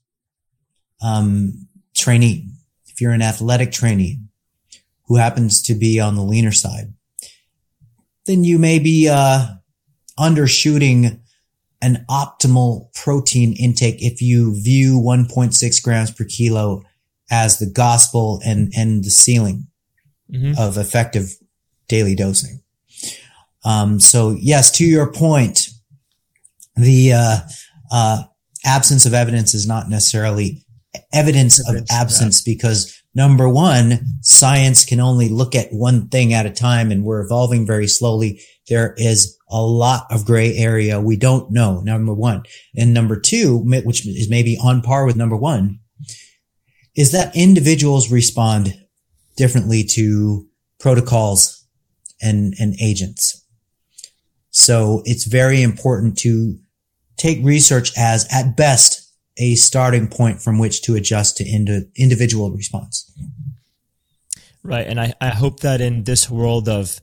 trainee, if you're an athletic trainee who happens to be on the leaner side, then you may be undershooting an optimal protein intake if you view 1.6 grams per kilo as the gospel and the ceiling of effective daily dosing. So yes, to your point, the absence of evidence is not necessarily evidence of absence, because number one, science can only look at one thing at a time, and we're evolving very slowly. There is a lot of gray area we don't know, number one. And number two, which is maybe on par with number one, is that individuals respond differently to protocols and agents. So it's very important to take research as, at best, a starting point from which to adjust to individual response. Right. And I hope that in this world of,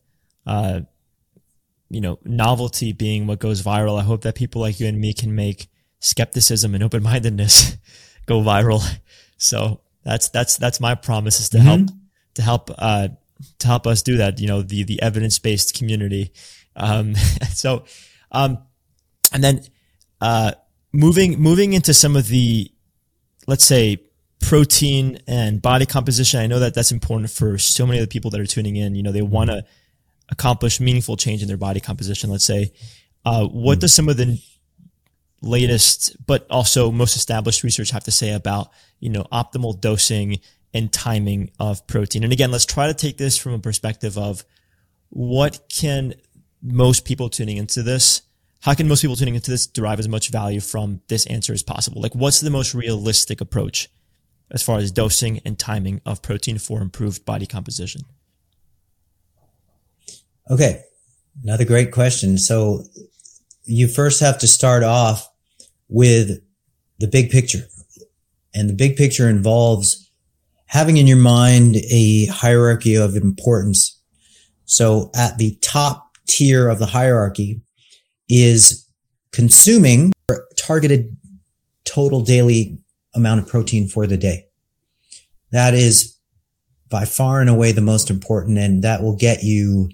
novelty being what goes viral, I hope that people like you and me can make skepticism and open-mindedness go viral. So that's my promise, is to help us do that, the evidence-based community. And then, moving into some of the, let's say, protein and body composition. I know that that's important for so many of the people that are tuning in. They want to accomplish meaningful change in their body composition. Let's say, what does some of the latest, but also most established research have to say about, optimal dosing and timing of protein? And again, let's try to take this from a perspective of what can most people tuning into this, how can most people tuning into this derive as much value from this answer as possible? Like, what's the most realistic approach as far as dosing and timing of protein for improved body composition? Okay. Another great question. So you first have to start off with the big picture. And the big picture involves having in your mind a hierarchy of importance. So at the top tier of the hierarchy is consuming targeted total daily amount of protein for the day. That is by far and away the most important, and that will get you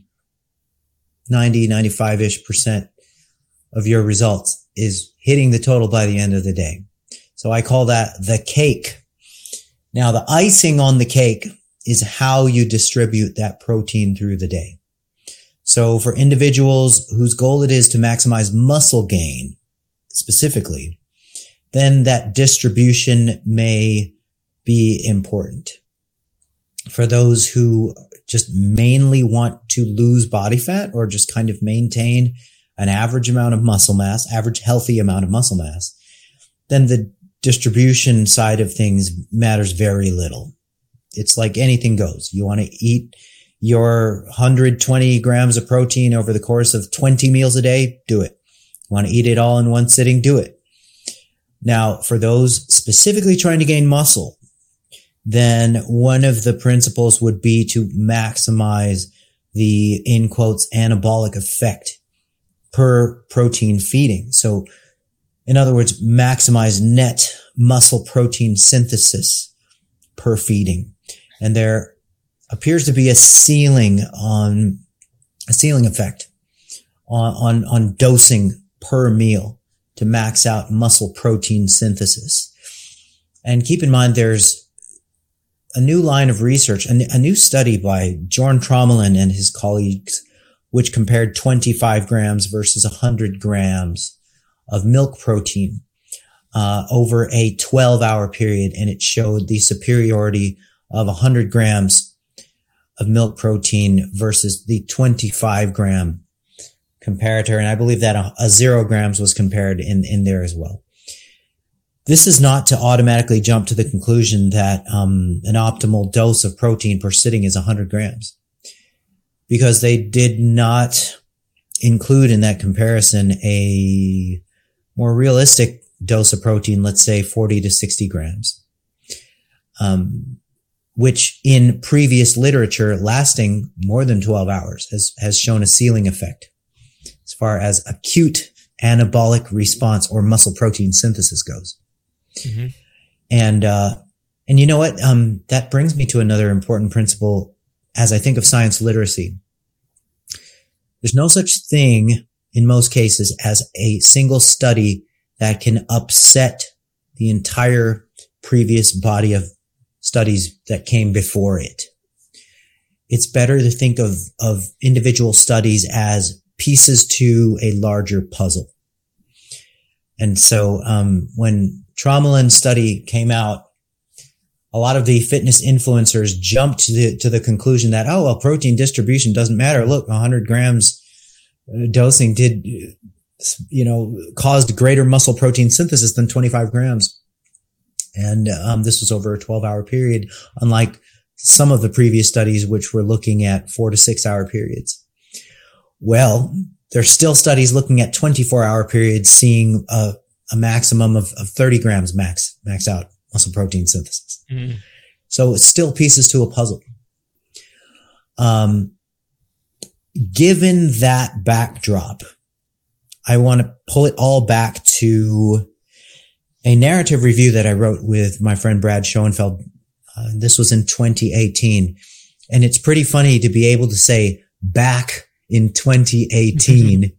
95-ish% of your results is hitting the total by the end of the day. So I call that the cake. Now, the icing on the cake is how you distribute that protein through the day. So for individuals whose goal it is to maximize muscle gain specifically, then that distribution may be important. For those who just mainly want to lose body fat or just kind of maintain an average amount of muscle mass, average healthy amount of muscle mass, then the distribution side of things matters very little. It's like anything goes. You want to eat your 120 grams of protein over the course of 20 meals a day, do it. You want to eat it all in one sitting, do it. Now, for those specifically trying to gain muscle, then one of the principles would be to maximize the, in quotes, anabolic effect per protein feeding. So, in other words, maximize net muscle protein synthesis per feeding. And there appears to be a ceiling effect on dosing per meal to max out muscle protein synthesis. And keep in mind, there's a new line of research, a new study by Bjorn Tromelin and his colleagues, which compared 25 grams versus 100 grams of milk protein over a 12-hour period. And it showed the superiority of 100 grams of milk protein versus the 25 gram comparator. And I believe that a 0 grams was compared in there as well. This is not to automatically jump to the conclusion that an optimal dose of protein per sitting is 100 grams, because they did not include in that comparison a more realistic dose of protein, let's say 40 to 60 grams, which in previous literature lasting more than 12 hours has shown a ceiling effect as far as acute anabolic response or muscle protein synthesis goes. Mm-hmm. And you know what? That brings me to another important principle as I think of science literacy. There's no such thing in most cases as a single study that can upset the entire previous body of studies that came before it. It's better to think of individual studies as pieces to a larger puzzle. And so, when Tromelin's study came out, a lot of the fitness influencers jumped to the conclusion that, oh, well, protein distribution doesn't matter. Look, 100 grams dosing did, caused greater muscle protein synthesis than 25 grams. And, this was over a 12-hour period, unlike some of the previous studies, which were looking at 4 to 6 hour periods. Well, there's still studies looking at 24-hour periods, seeing a maximum of 30 grams max out muscle protein synthesis. Mm. So it's still pieces to a puzzle. Given that backdrop, I want to pull it all back to a narrative review that I wrote with my friend Brad Schoenfeld. This was in 2018. And it's pretty funny to be able to say back in 2018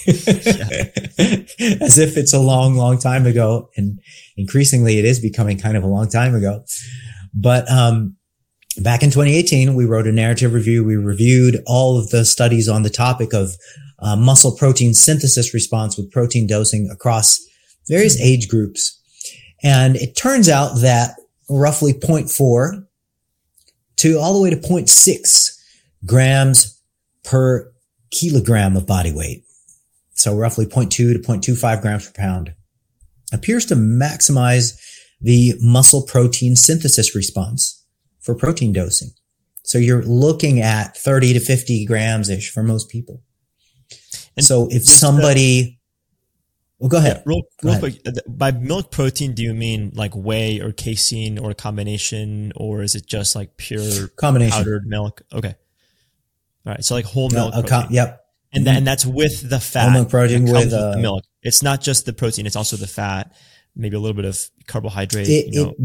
as if it's a long, long time ago. And increasingly it is becoming kind of a long time ago. But, back in 2018, we wrote a narrative review. We reviewed all of the studies on the topic of muscle protein synthesis response with protein dosing across various age groups. And it turns out that roughly 0.4 to all the way to 0.6 grams per kilogram of body weight. So roughly 0.2 to 0.25 grams per pound appears to maximize the muscle protein synthesis response for protein dosing. So you're looking at 30 to 50 grams-ish for most people. And so if somebody... Well, go ahead. Real quick. By milk protein, do you mean like whey or casein or a combination, or is it just like pure powdered milk? Okay. All right. So like whole milk protein. Yep. And that's with the fat. Whole milk protein with the milk. It's not just the protein. It's also the fat, maybe a little bit of carbohydrate. It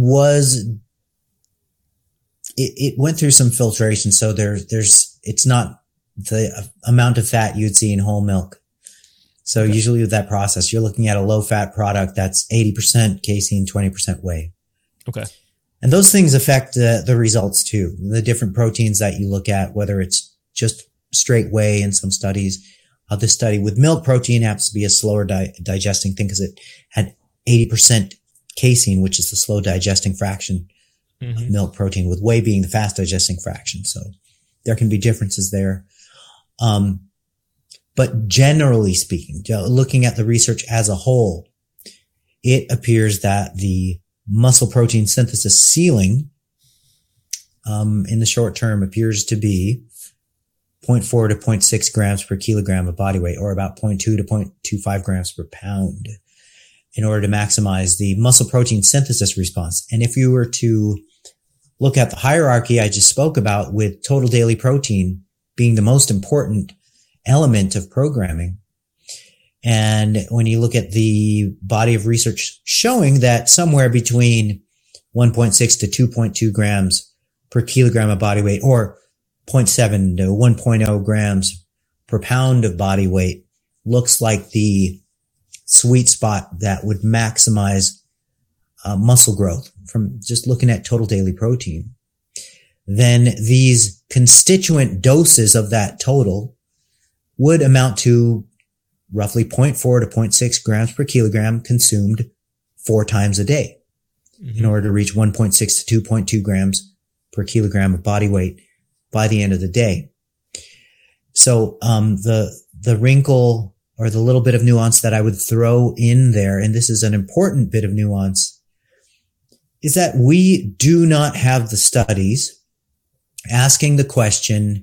went through some filtration. So it's not the amount of fat you'd see in whole milk. So usually with that process, you're looking at a low fat product that's 80% casein, 20% whey. Okay. And those things affect the results too. The different proteins that you look at, whether it's just straight whey in some studies. This study with milk protein happens to be a slower digesting thing because it had 80% casein, which is the slow digesting fraction of milk protein, with whey being the fast digesting fraction. So there can be differences there. But generally speaking, looking at the research as a whole, it appears that the muscle protein synthesis ceiling, in the short term appears to be 0.4 to 0.6 grams per kilogram of body weight, or about 0.2 to 0.25 grams per pound, in order to maximize the muscle protein synthesis response. And if you were to look at the hierarchy I just spoke about, with total daily protein being the most important element of programming, and when you look at the body of research showing that somewhere between 1.6 to 2.2 grams per kilogram of body weight, or 0.7 to 1.0 grams per pound of body weight, looks like the sweet spot that would maximize muscle growth from just looking at total daily protein, then these constituent doses of that total would amount to roughly 0.4 to 0.6 grams per kilogram consumed 4 times a day in order to reach 1.6 to 2.2 grams per kilogram of body weight by the end of the day. So, the wrinkle, or the little bit of nuance that I would throw in there, and this is an important bit of nuance, is that we do not have the studies asking the question,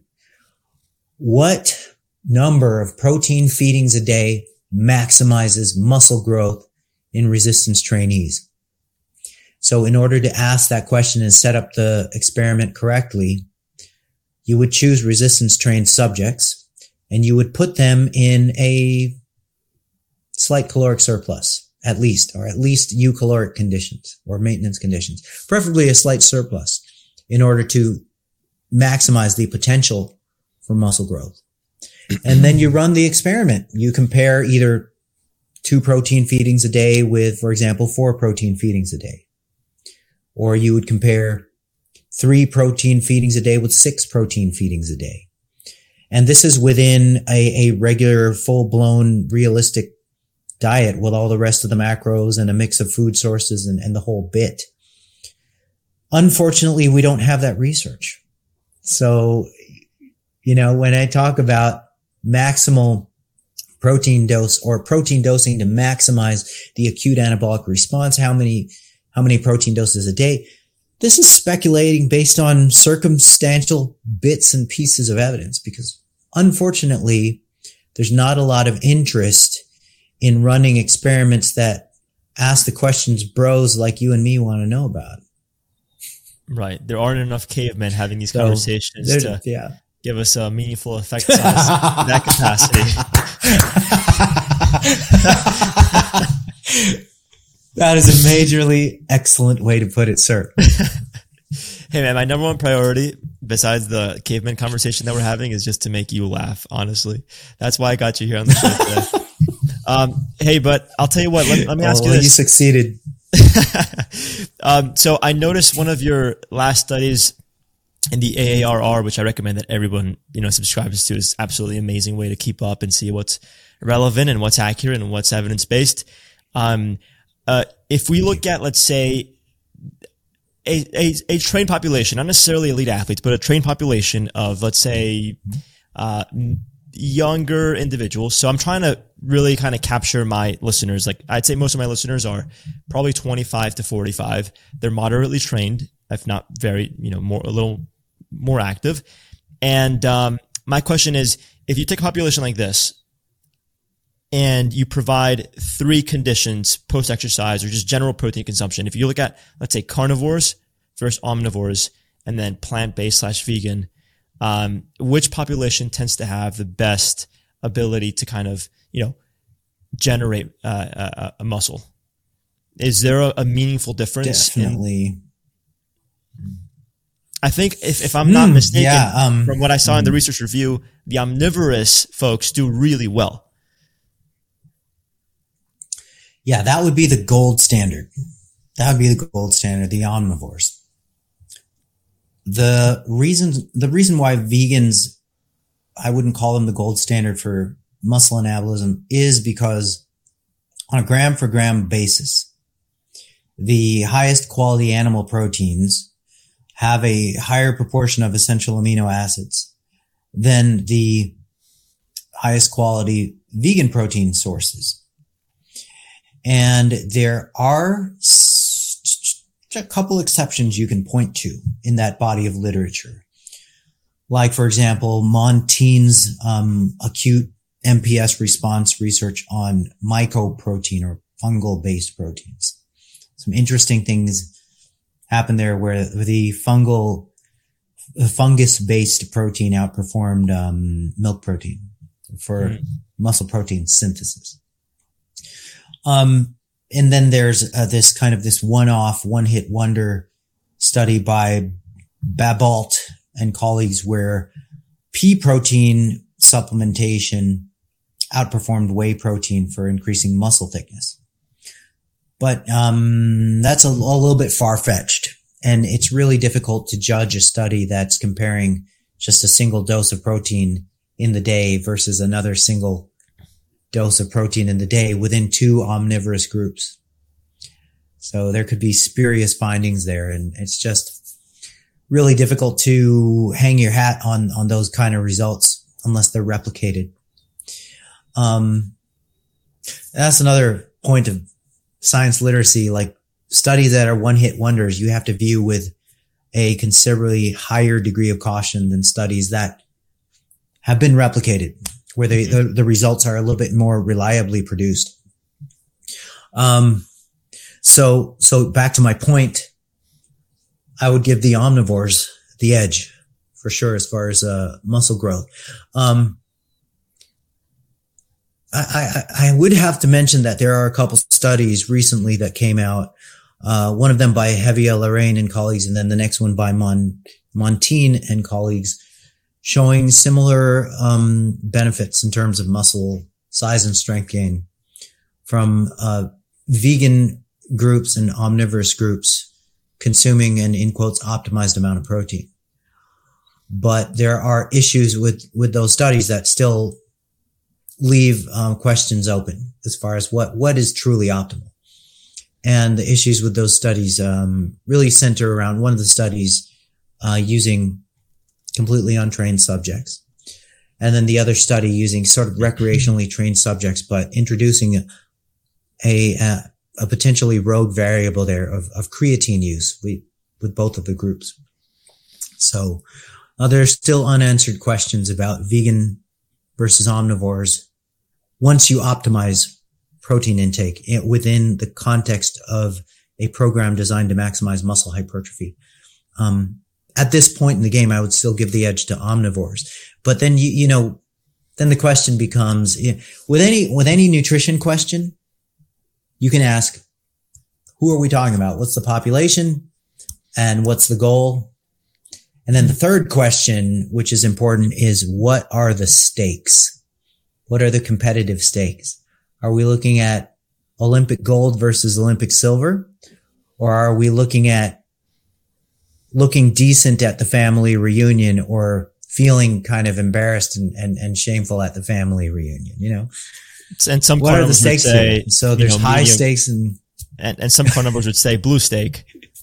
what number of protein feedings a day maximizes muscle growth in resistance trainees? So in order to ask that question and set up the experiment correctly, you would choose resistance trained subjects and you would put them in a slight caloric surplus, at least eukaloric conditions or maintenance conditions, preferably a slight surplus, in order to maximize the potential for muscle growth. And then you run the experiment. You compare either 2 protein feedings a day with, for example, 4 protein feedings a day. Or you would compare 3 protein feedings a day with 6 protein feedings a day. And this is within a regular, full-blown, realistic diet with all the rest of the macros and a mix of food sources and the whole bit. Unfortunately, we don't have that research. So, when I talk about maximal protein dose, or protein dosing to maximize the acute anabolic response, how many protein doses a day, this is speculating based on circumstantial bits and pieces of evidence, because unfortunately there's not a lot of interest in running experiments that ask the questions bros like you and me want to know about. Right. There aren't enough cavemen having these conversations to give us a meaningful effect size in that capacity. That is a majorly excellent way to put it, sir. Hey man, my number one priority, besides the caveman conversation that we're having, is just to make you laugh, honestly. That's why I got you here on the show today. Hey, but I'll tell you what, let me ask you this. You succeeded. So I noticed one of your last studies in the AARR, which I recommend that everyone, subscribes to, is absolutely amazing way to keep up and see what's relevant and what's accurate and what's evidence-based. If we look at, let's say, a trained population, not necessarily elite athletes, but a trained population of, let's say, younger individuals. So I'm trying to really kind of capture my listeners. Like, I'd say most of my listeners are probably 25 to 45. They're moderately trained, if not very, a little more active. And my question is, if you take a population like this and you provide 3 conditions post-exercise or just general protein consumption, if you look at, let's say, carnivores versus omnivores and then plant-based / vegan, which population tends to have the best ability to kind of, generate a muscle? Is there a meaningful difference? Definitely. I think if I'm not mistaken, from what I saw in the research review, the omnivorous folks do really well. Yeah, that would be the gold standard. That would be the gold standard, the omnivores. The reason why vegans, I wouldn't call them the gold standard for muscle anabolism, is because on a gram for gram basis, the highest quality animal proteins have a higher proportion of essential amino acids than the highest quality vegan protein sources. And there are a couple exceptions you can point to in that body of literature. Like, for example, Montine's acute MPS response research on mycoprotein or fungal-based proteins. Some interesting things happened there where the fungus-based protein outperformed milk protein for muscle protein synthesis. And then there's this one-off, one-hit wonder study by Babalt and colleagues where pea protein supplementation outperformed whey protein for increasing muscle thickness. But that's a little bit far-fetched, and it's really difficult to judge a study that's comparing just a single dose of protein in the day versus another single dose of protein in the day within 2 omnivorous groups. So there could be spurious findings there, and it's just really difficult to hang your hat on those kind of results unless they're replicated. That's another point of science literacy. Like, studies that are one-hit wonders, you have to view with a considerably higher degree of caution than studies that have been replicated, where the results are a little bit more reliably produced. So back to my point, I would give the omnivores the edge for sure as far as muscle growth. I would have to mention that there are a couple studies recently that came out. One of them by Javier Lorraine and colleagues, and then the next one by Montine and colleagues, showing similar benefits in terms of muscle size and strength gain from vegan groups and omnivorous groups consuming an, in quotes, optimized amount of protein. But there are issues with those studies that still leave questions open as far as what is truly optimal. And the issues with those studies really center around one of the studies using completely untrained subjects. And then the other study using sort of recreationally trained subjects, but introducing a potentially rogue variable there of creatine use with both of the groups. So there's still unanswered questions about vegan versus omnivores once you optimize protein intake within the context of a program designed to maximize muscle hypertrophy. At this point in the game, I would still give the edge to omnivores. But then, then the question becomes, with any nutrition question, you can ask, who are we talking about? What's the population? And what's the goal? And then the third question, which is important, is what are the stakes? What are the competitive stakes? Are we looking at Olympic gold versus Olympic silver? Or are we looking decent at the family reunion or feeling kind of embarrassed and shameful at the family reunion, And some what are the carnivores would stakes say, here? So there's high medium, stakes and some carnivores would say blue steak.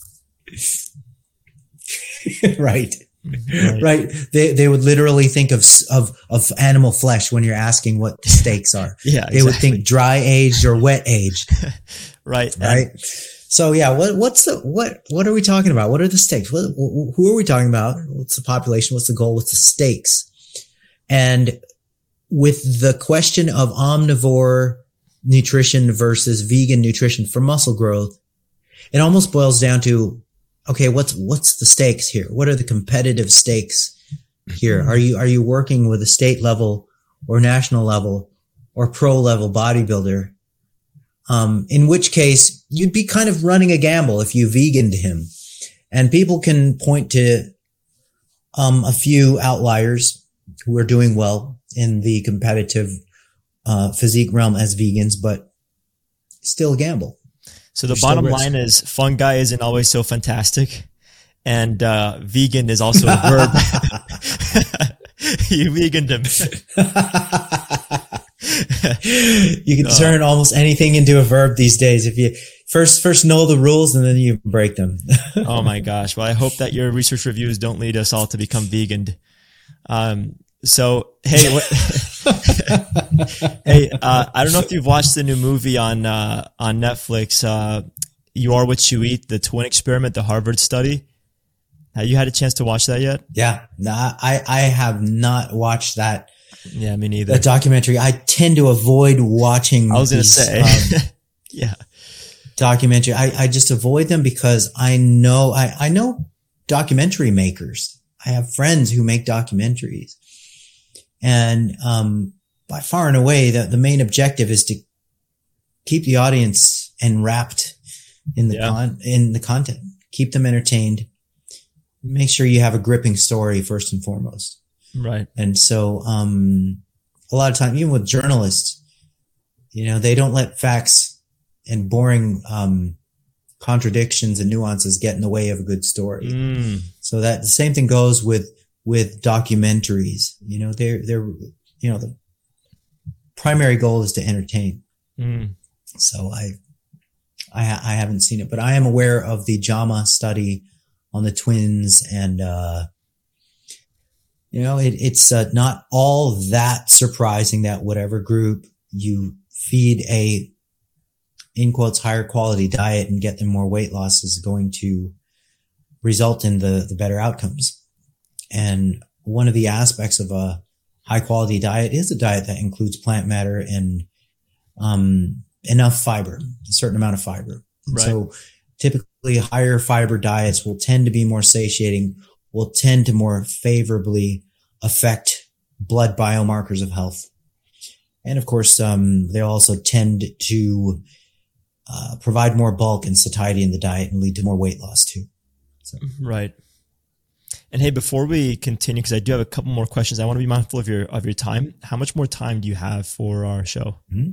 Right. Right. They would literally think of animal flesh when you're asking what the stakes are. Yeah, exactly. They would think dry aged or wet aged. Right. Right. So yeah, what are we talking about? What are the stakes? Who are we talking about? What's the population? What's the goal? What's the stakes? And with the question of omnivore nutrition versus vegan nutrition for muscle growth, it almost boils down to, okay, what's the stakes here? What are the competitive stakes here? Are you working with a state level or national level or pro level bodybuilder? In which case you'd be kind of running a gamble if you veganed him. And people can point to, a few outliers who are doing well in the competitive, physique realm as vegans, but still a gamble. So the bottom line is fungi isn't always so fantastic. And, vegan is also a verb. You veganed him. You can turn almost anything into a verb these days if you first know the rules and then you break them. Oh my gosh. Well, I hope that your research reviews don't lead us all to become vegan. So, hey, I don't know if you've watched the new movie on Netflix, You Are What You Eat, the twin experiment, the Harvard study. Have you had a chance to watch that yet? Yeah. No, I have not watched that. Yeah, me neither. A documentary. I tend to avoid watching. I was going to say, yeah, documentary. I just avoid them because I know documentary makers. I have friends who make documentaries, and by far and away, the main objective is to keep the audience enwrapped in the content, keep them entertained, make sure you have a gripping story first and foremost. Right. And so, a lot of time, even with journalists, they don't let facts and boring, contradictions and nuances get in the way of a good story. So that the same thing goes with documentaries. The primary goal is to entertain. So I haven't seen it, but I am aware of the JAMA study on the twins and, it's not all that surprising that whatever group you feed a, in quotes, higher quality diet and get them more weight loss is going to result in the better outcomes. And one of the aspects of a high quality diet is a diet that includes plant matter and enough fiber, a certain amount of fiber. Right. So typically higher fiber diets will tend to be more satiating, will tend to more favorably affect blood biomarkers of health. And of course, they also tend to provide more bulk and satiety in the diet and lead to more weight loss too. So. Right. And hey, before we continue, because I do have a couple more questions, I want to be mindful of your time. How much more time do you have for our show? Mm-hmm.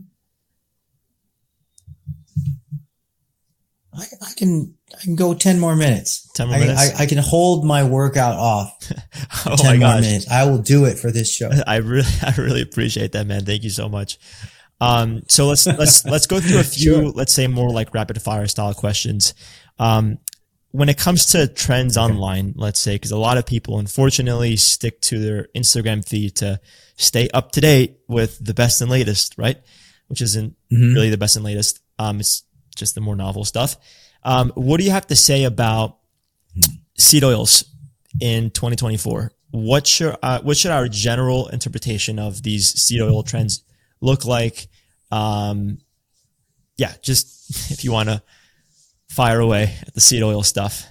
I can go 10 more minutes. 10 more minutes? I can hold my workout off. Oh 10 my more gosh. minutes. I will do it for this show. I really appreciate that, man. Thank you so much. So let's go through a few, Sure. let's say more like rapid fire style questions. When it comes to trends online, let's say, because a lot of people unfortunately stick to their Instagram feed to stay up to date with the best and latest, right? Which isn't really the best and latest. It's just the more novel stuff. What do you have to say about seed oils in 2024? What should our general interpretation of these seed oil trends look like? Just if you want to fire away at the seed oil stuff.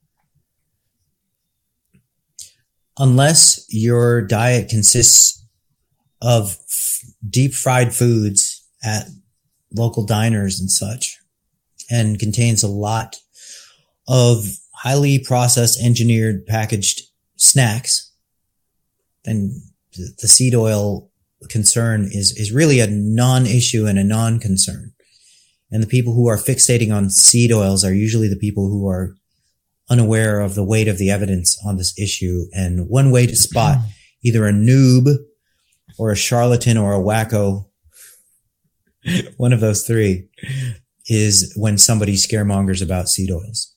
Unless your diet consists of deep fried foods at local diners and such, and contains a lot of highly processed, engineered, packaged snacks, then the seed oil concern is really a non-issue and a non-concern. And the people who are fixating on seed oils are usually the people who are unaware of the weight of the evidence on this issue. And one way to spot either a noob or a charlatan or a wacko one of those three is when somebody scaremongers about seed oils.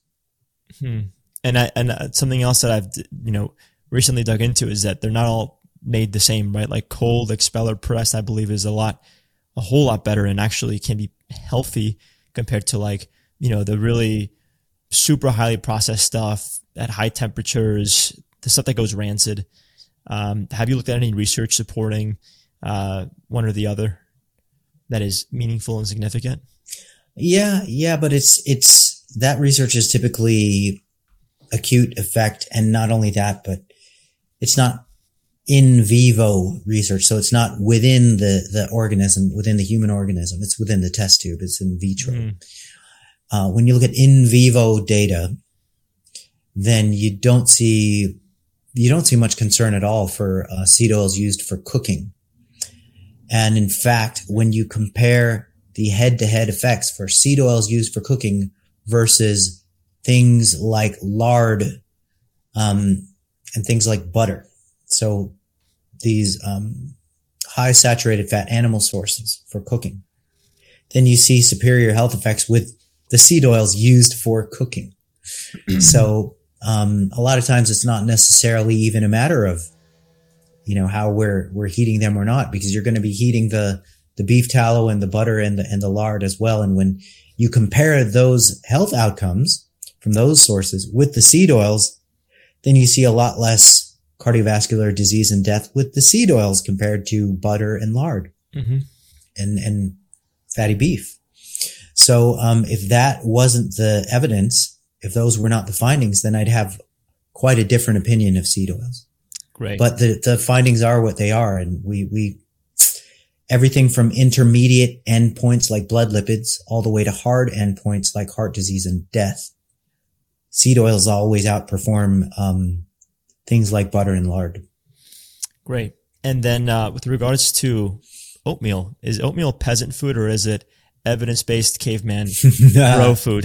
And something else that I've recently dug into is that they're not all made the same, right? Like cold expeller press, I believe, is a whole lot better and actually can be healthy compared to the really super highly processed stuff at high temperatures, the stuff that goes rancid. Have you looked at any research supporting one or the other that is meaningful and significant? Yeah, but it's that research is typically acute effect, and not only that, but it's not in vivo research. So it's not within the organism, within the human organism. It's within the test tube. It's in vitro. When you look at in vivo data, then you don't see much concern at all for seed oils used for cooking. And in fact, when you compare the head-to-head effects for seed oils used for cooking versus things like lard and things like butter, so these high saturated fat animal sources for cooking, then you see superior health effects with the seed oils used for cooking. So a lot of times it's not necessarily even a matter of how we're heating them or not, because you're going to be heating the beef tallow and the butter and the lard as well. And when you compare those health outcomes from those sources with the seed oils, then you see a lot less cardiovascular disease and death with the seed oils compared to butter and lard and fatty beef. So if that wasn't the evidence, if those were not the findings, then I'd have quite a different opinion of seed oils. Great. But the findings are what they are. And we everything from intermediate endpoints like blood lipids all the way to hard endpoints like heart disease and death, seed oils always outperform things like butter and lard. Great. And then with regards to oatmeal, is oatmeal peasant food or is it evidence-based caveman bro food?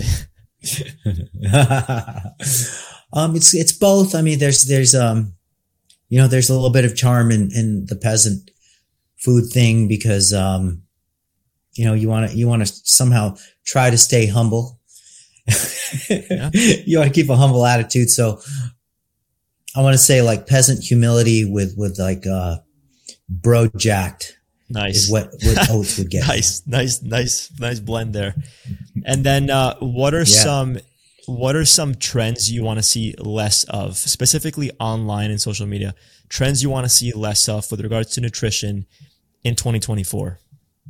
It's both. I mean, there's a little bit of charm in the peasant food thing because, you want to somehow try to stay humble. Yeah. You want to keep a humble attitude. So I want to say like peasant humility with like, bro jacked. Nice. Is what oats would get. Nice blend there. And then, what are some trends you want to see less of, specifically online and social media? Trends you want to see less of with regards to nutrition in 2024?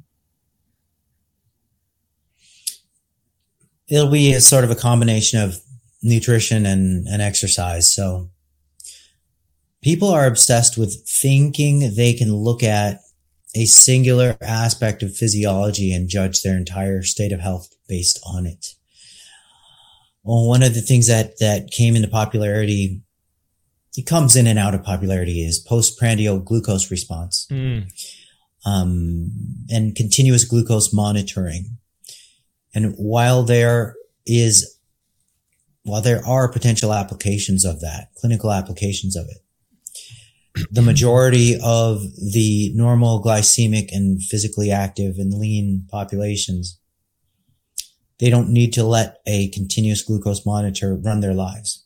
It'll be a sort of a combination of nutrition and exercise. So people are obsessed with thinking they can look at a singular aspect of physiology and judge their entire state of health based on it. Well, one of the things that came into popularity, it comes in and out of popularity, is postprandial glucose response, and continuous glucose monitoring. And while there are potential applications of that, clinical applications of it, the majority of the normal glycemic and physically active and lean populations, they don't need to let a continuous glucose monitor run their lives.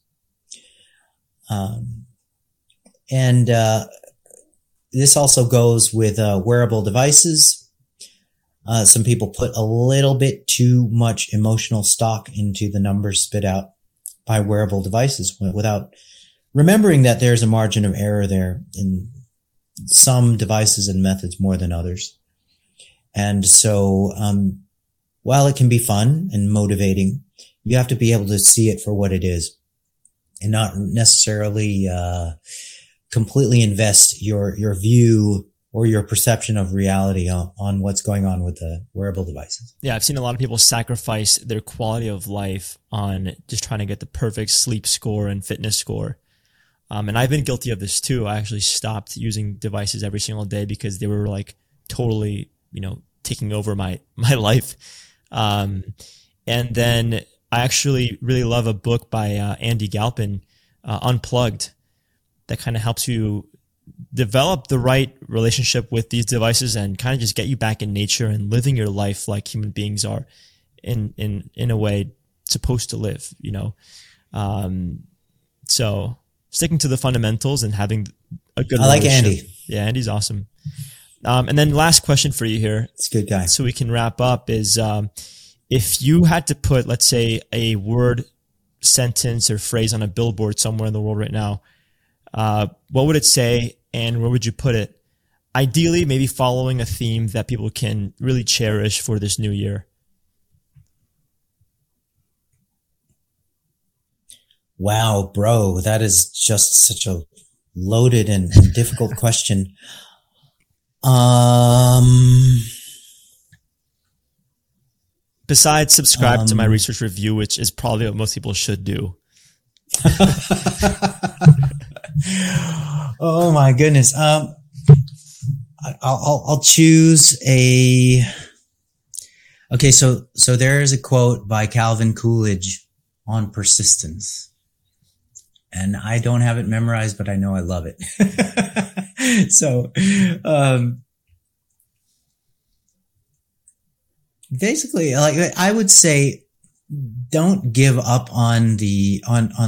This also goes with wearable devices. Some people put a little bit too much emotional stock into the numbers spit out by wearable devices without remembering that there's a margin of error there in some devices and methods more than others. And so, while it can be fun and motivating, you have to be able to see it for what it is and not necessarily, completely invest your view or your perception of reality on what's going on with the wearable devices. Yeah, I've seen a lot of people sacrifice their quality of life on just trying to get the perfect sleep score and fitness score. And I've been guilty of this too. I actually stopped using devices every single day because they were like totally, taking over my life. And then I actually really love a book by Andy Galpin, Unplugged, that kind of helps you develop the right relationship with these devices and kind of just get you back in nature and living your life like human beings are in a way supposed to live, you know? So sticking to the fundamentals and having a good I like relationship. Andy. Yeah, Andy's awesome. And then last question for you here. It's a good guy. So we can wrap up is, if you had to put, let's say, a word, sentence, or phrase on a billboard somewhere in the world right now, what would it say and where would you put it? Ideally, maybe following a theme that people can really cherish for this new year. Wow, bro, that is just such a loaded and difficult question. Besides subscribe to my research review, which is probably what most people should do. Oh my goodness. I'll choose a. Okay, so there is a quote by Calvin Coolidge on persistence. And I don't have it memorized, but I know I love it. So, basically, like I would say, don't give up on the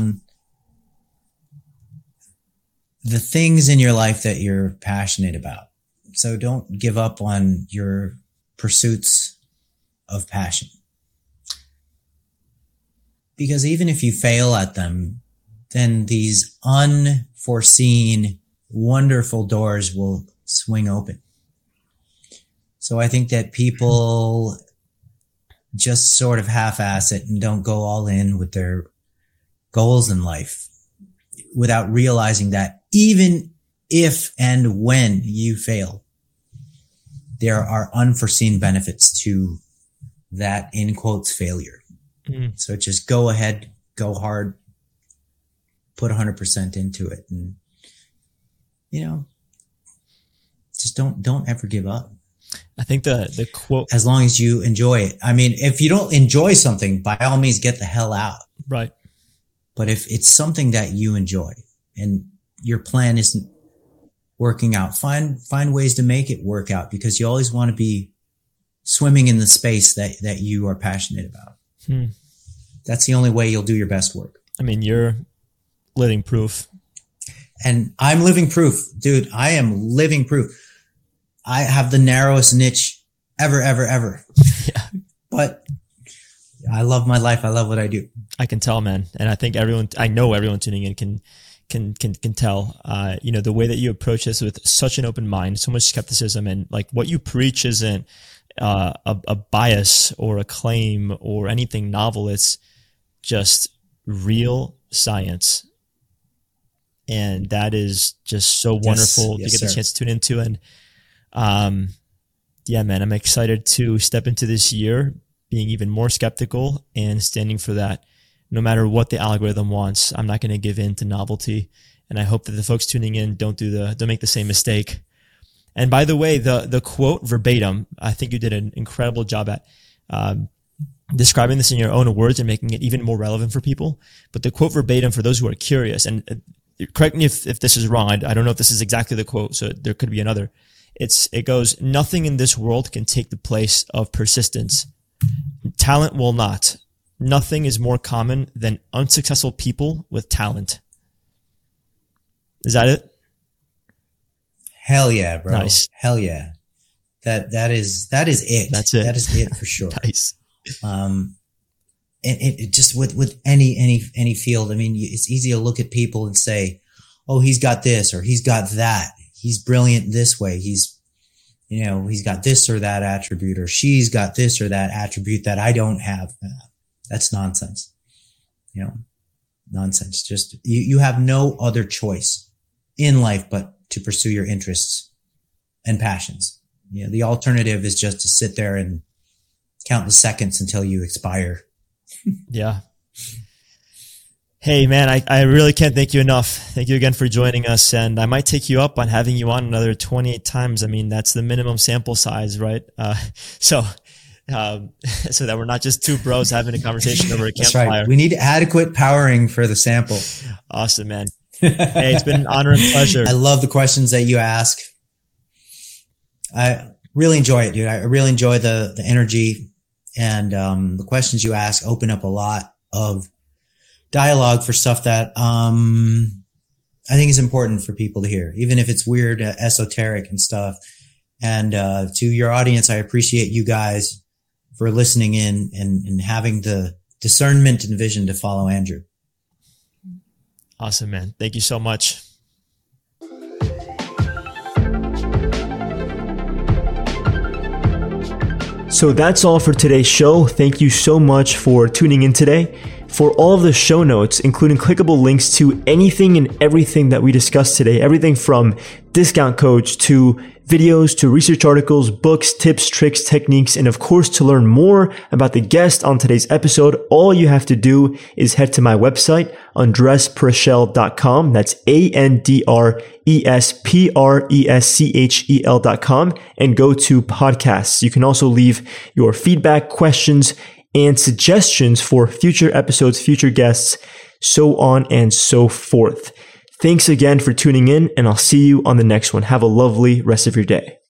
things in your life that you're passionate about. So don't give up on your pursuits of passion. Because even if you fail at them, then these unforeseen, wonderful doors will swing open. So I think that people just sort of half-ass it and don't go all in with their goals in life without realizing that even if and when you fail, there are unforeseen benefits to that, in quotes, failure. Mm. So just go ahead, go hard, put 100% into it. And, you know, just don't ever give up. I think the quote, as long as you enjoy it. I mean, if you don't enjoy something, by all means, get the hell out. Right. But if it's something that you enjoy and your plan isn't working out, find ways to make it work out, because you always want to be swimming in the space that you are passionate about. That's the only way you'll do your best work. I mean, you're living proof. And I'm living proof, dude. I am living proof. I have the narrowest niche ever. Yeah. But I love my life. I love what I do. I can tell, man. And I know everyone tuning in can tell, you know, the way that you approach this with such an open mind, so much skepticism, and like what you preach isn't a bias or a claim or anything novel. It's just real science. And that is just so wonderful to get the chance to tune into. And, yeah, man, I'm excited to step into this year being even more skeptical and standing for that. No matter what the algorithm wants, I'm not going to give in to novelty. And I hope that the folks tuning in don't make the same mistake. And by the way, the quote verbatim, I think you did an incredible job at, describing this in your own words and making it even more relevant for people. But the quote verbatim, for those who are curious, and correct me if this is wrong. I don't know if this is exactly the quote, so there could be another. It goes, nothing in this world can take the place of persistence. Talent will not. Nothing is more common than unsuccessful people with talent. Is that it? Hell yeah, bro. Nice. Hell yeah. That is it. That's it. That is it for sure. Nice. It just with any field. I mean, it's easy to look at people and say, oh, he's got this or he's got that. He's brilliant this way. He's got this or that attribute, or she's got this or that attribute that I don't have. That's nonsense. Nonsense. Just, you have no other choice in life but to pursue your interests and passions. The alternative is just to sit there and count the seconds until you expire. Yeah. Hey, man, I really can't thank you enough. Thank you again for joining us. And I might take you up on having you on another 28 times. I mean, that's the minimum sample size, right? So that we're not just two bros having a conversation over a campfire. That's right. We need adequate powering for the sample. Awesome, man. Hey, it's been an honor and pleasure. I love the questions that you ask. I really enjoy it, dude. I really enjoy the energy, and the questions you ask open up a lot of dialogue for stuff that I think is important for people to hear, even if it's weird, esoteric and stuff. And to your audience, I appreciate you guys for listening in and having the discernment and vision to follow Andrew. Awesome, man. Thank you so much. So that's all for today's show. Thank you so much for tuning in today. For all of the show notes, including clickable links to anything and everything that we discussed today, everything from discount codes to videos to research articles, books, tips, tricks, techniques, and of course, to learn more about the guest on today's episode, all you have to do is head to my website, andrespreschel.com. That's ANDRESPRESCHEL.com, and go to podcasts. You can also leave your feedback, questions, and suggestions for future episodes, future guests, so on and so forth. Thanks again for tuning in, and I'll see you on the next one. Have a lovely rest of your day.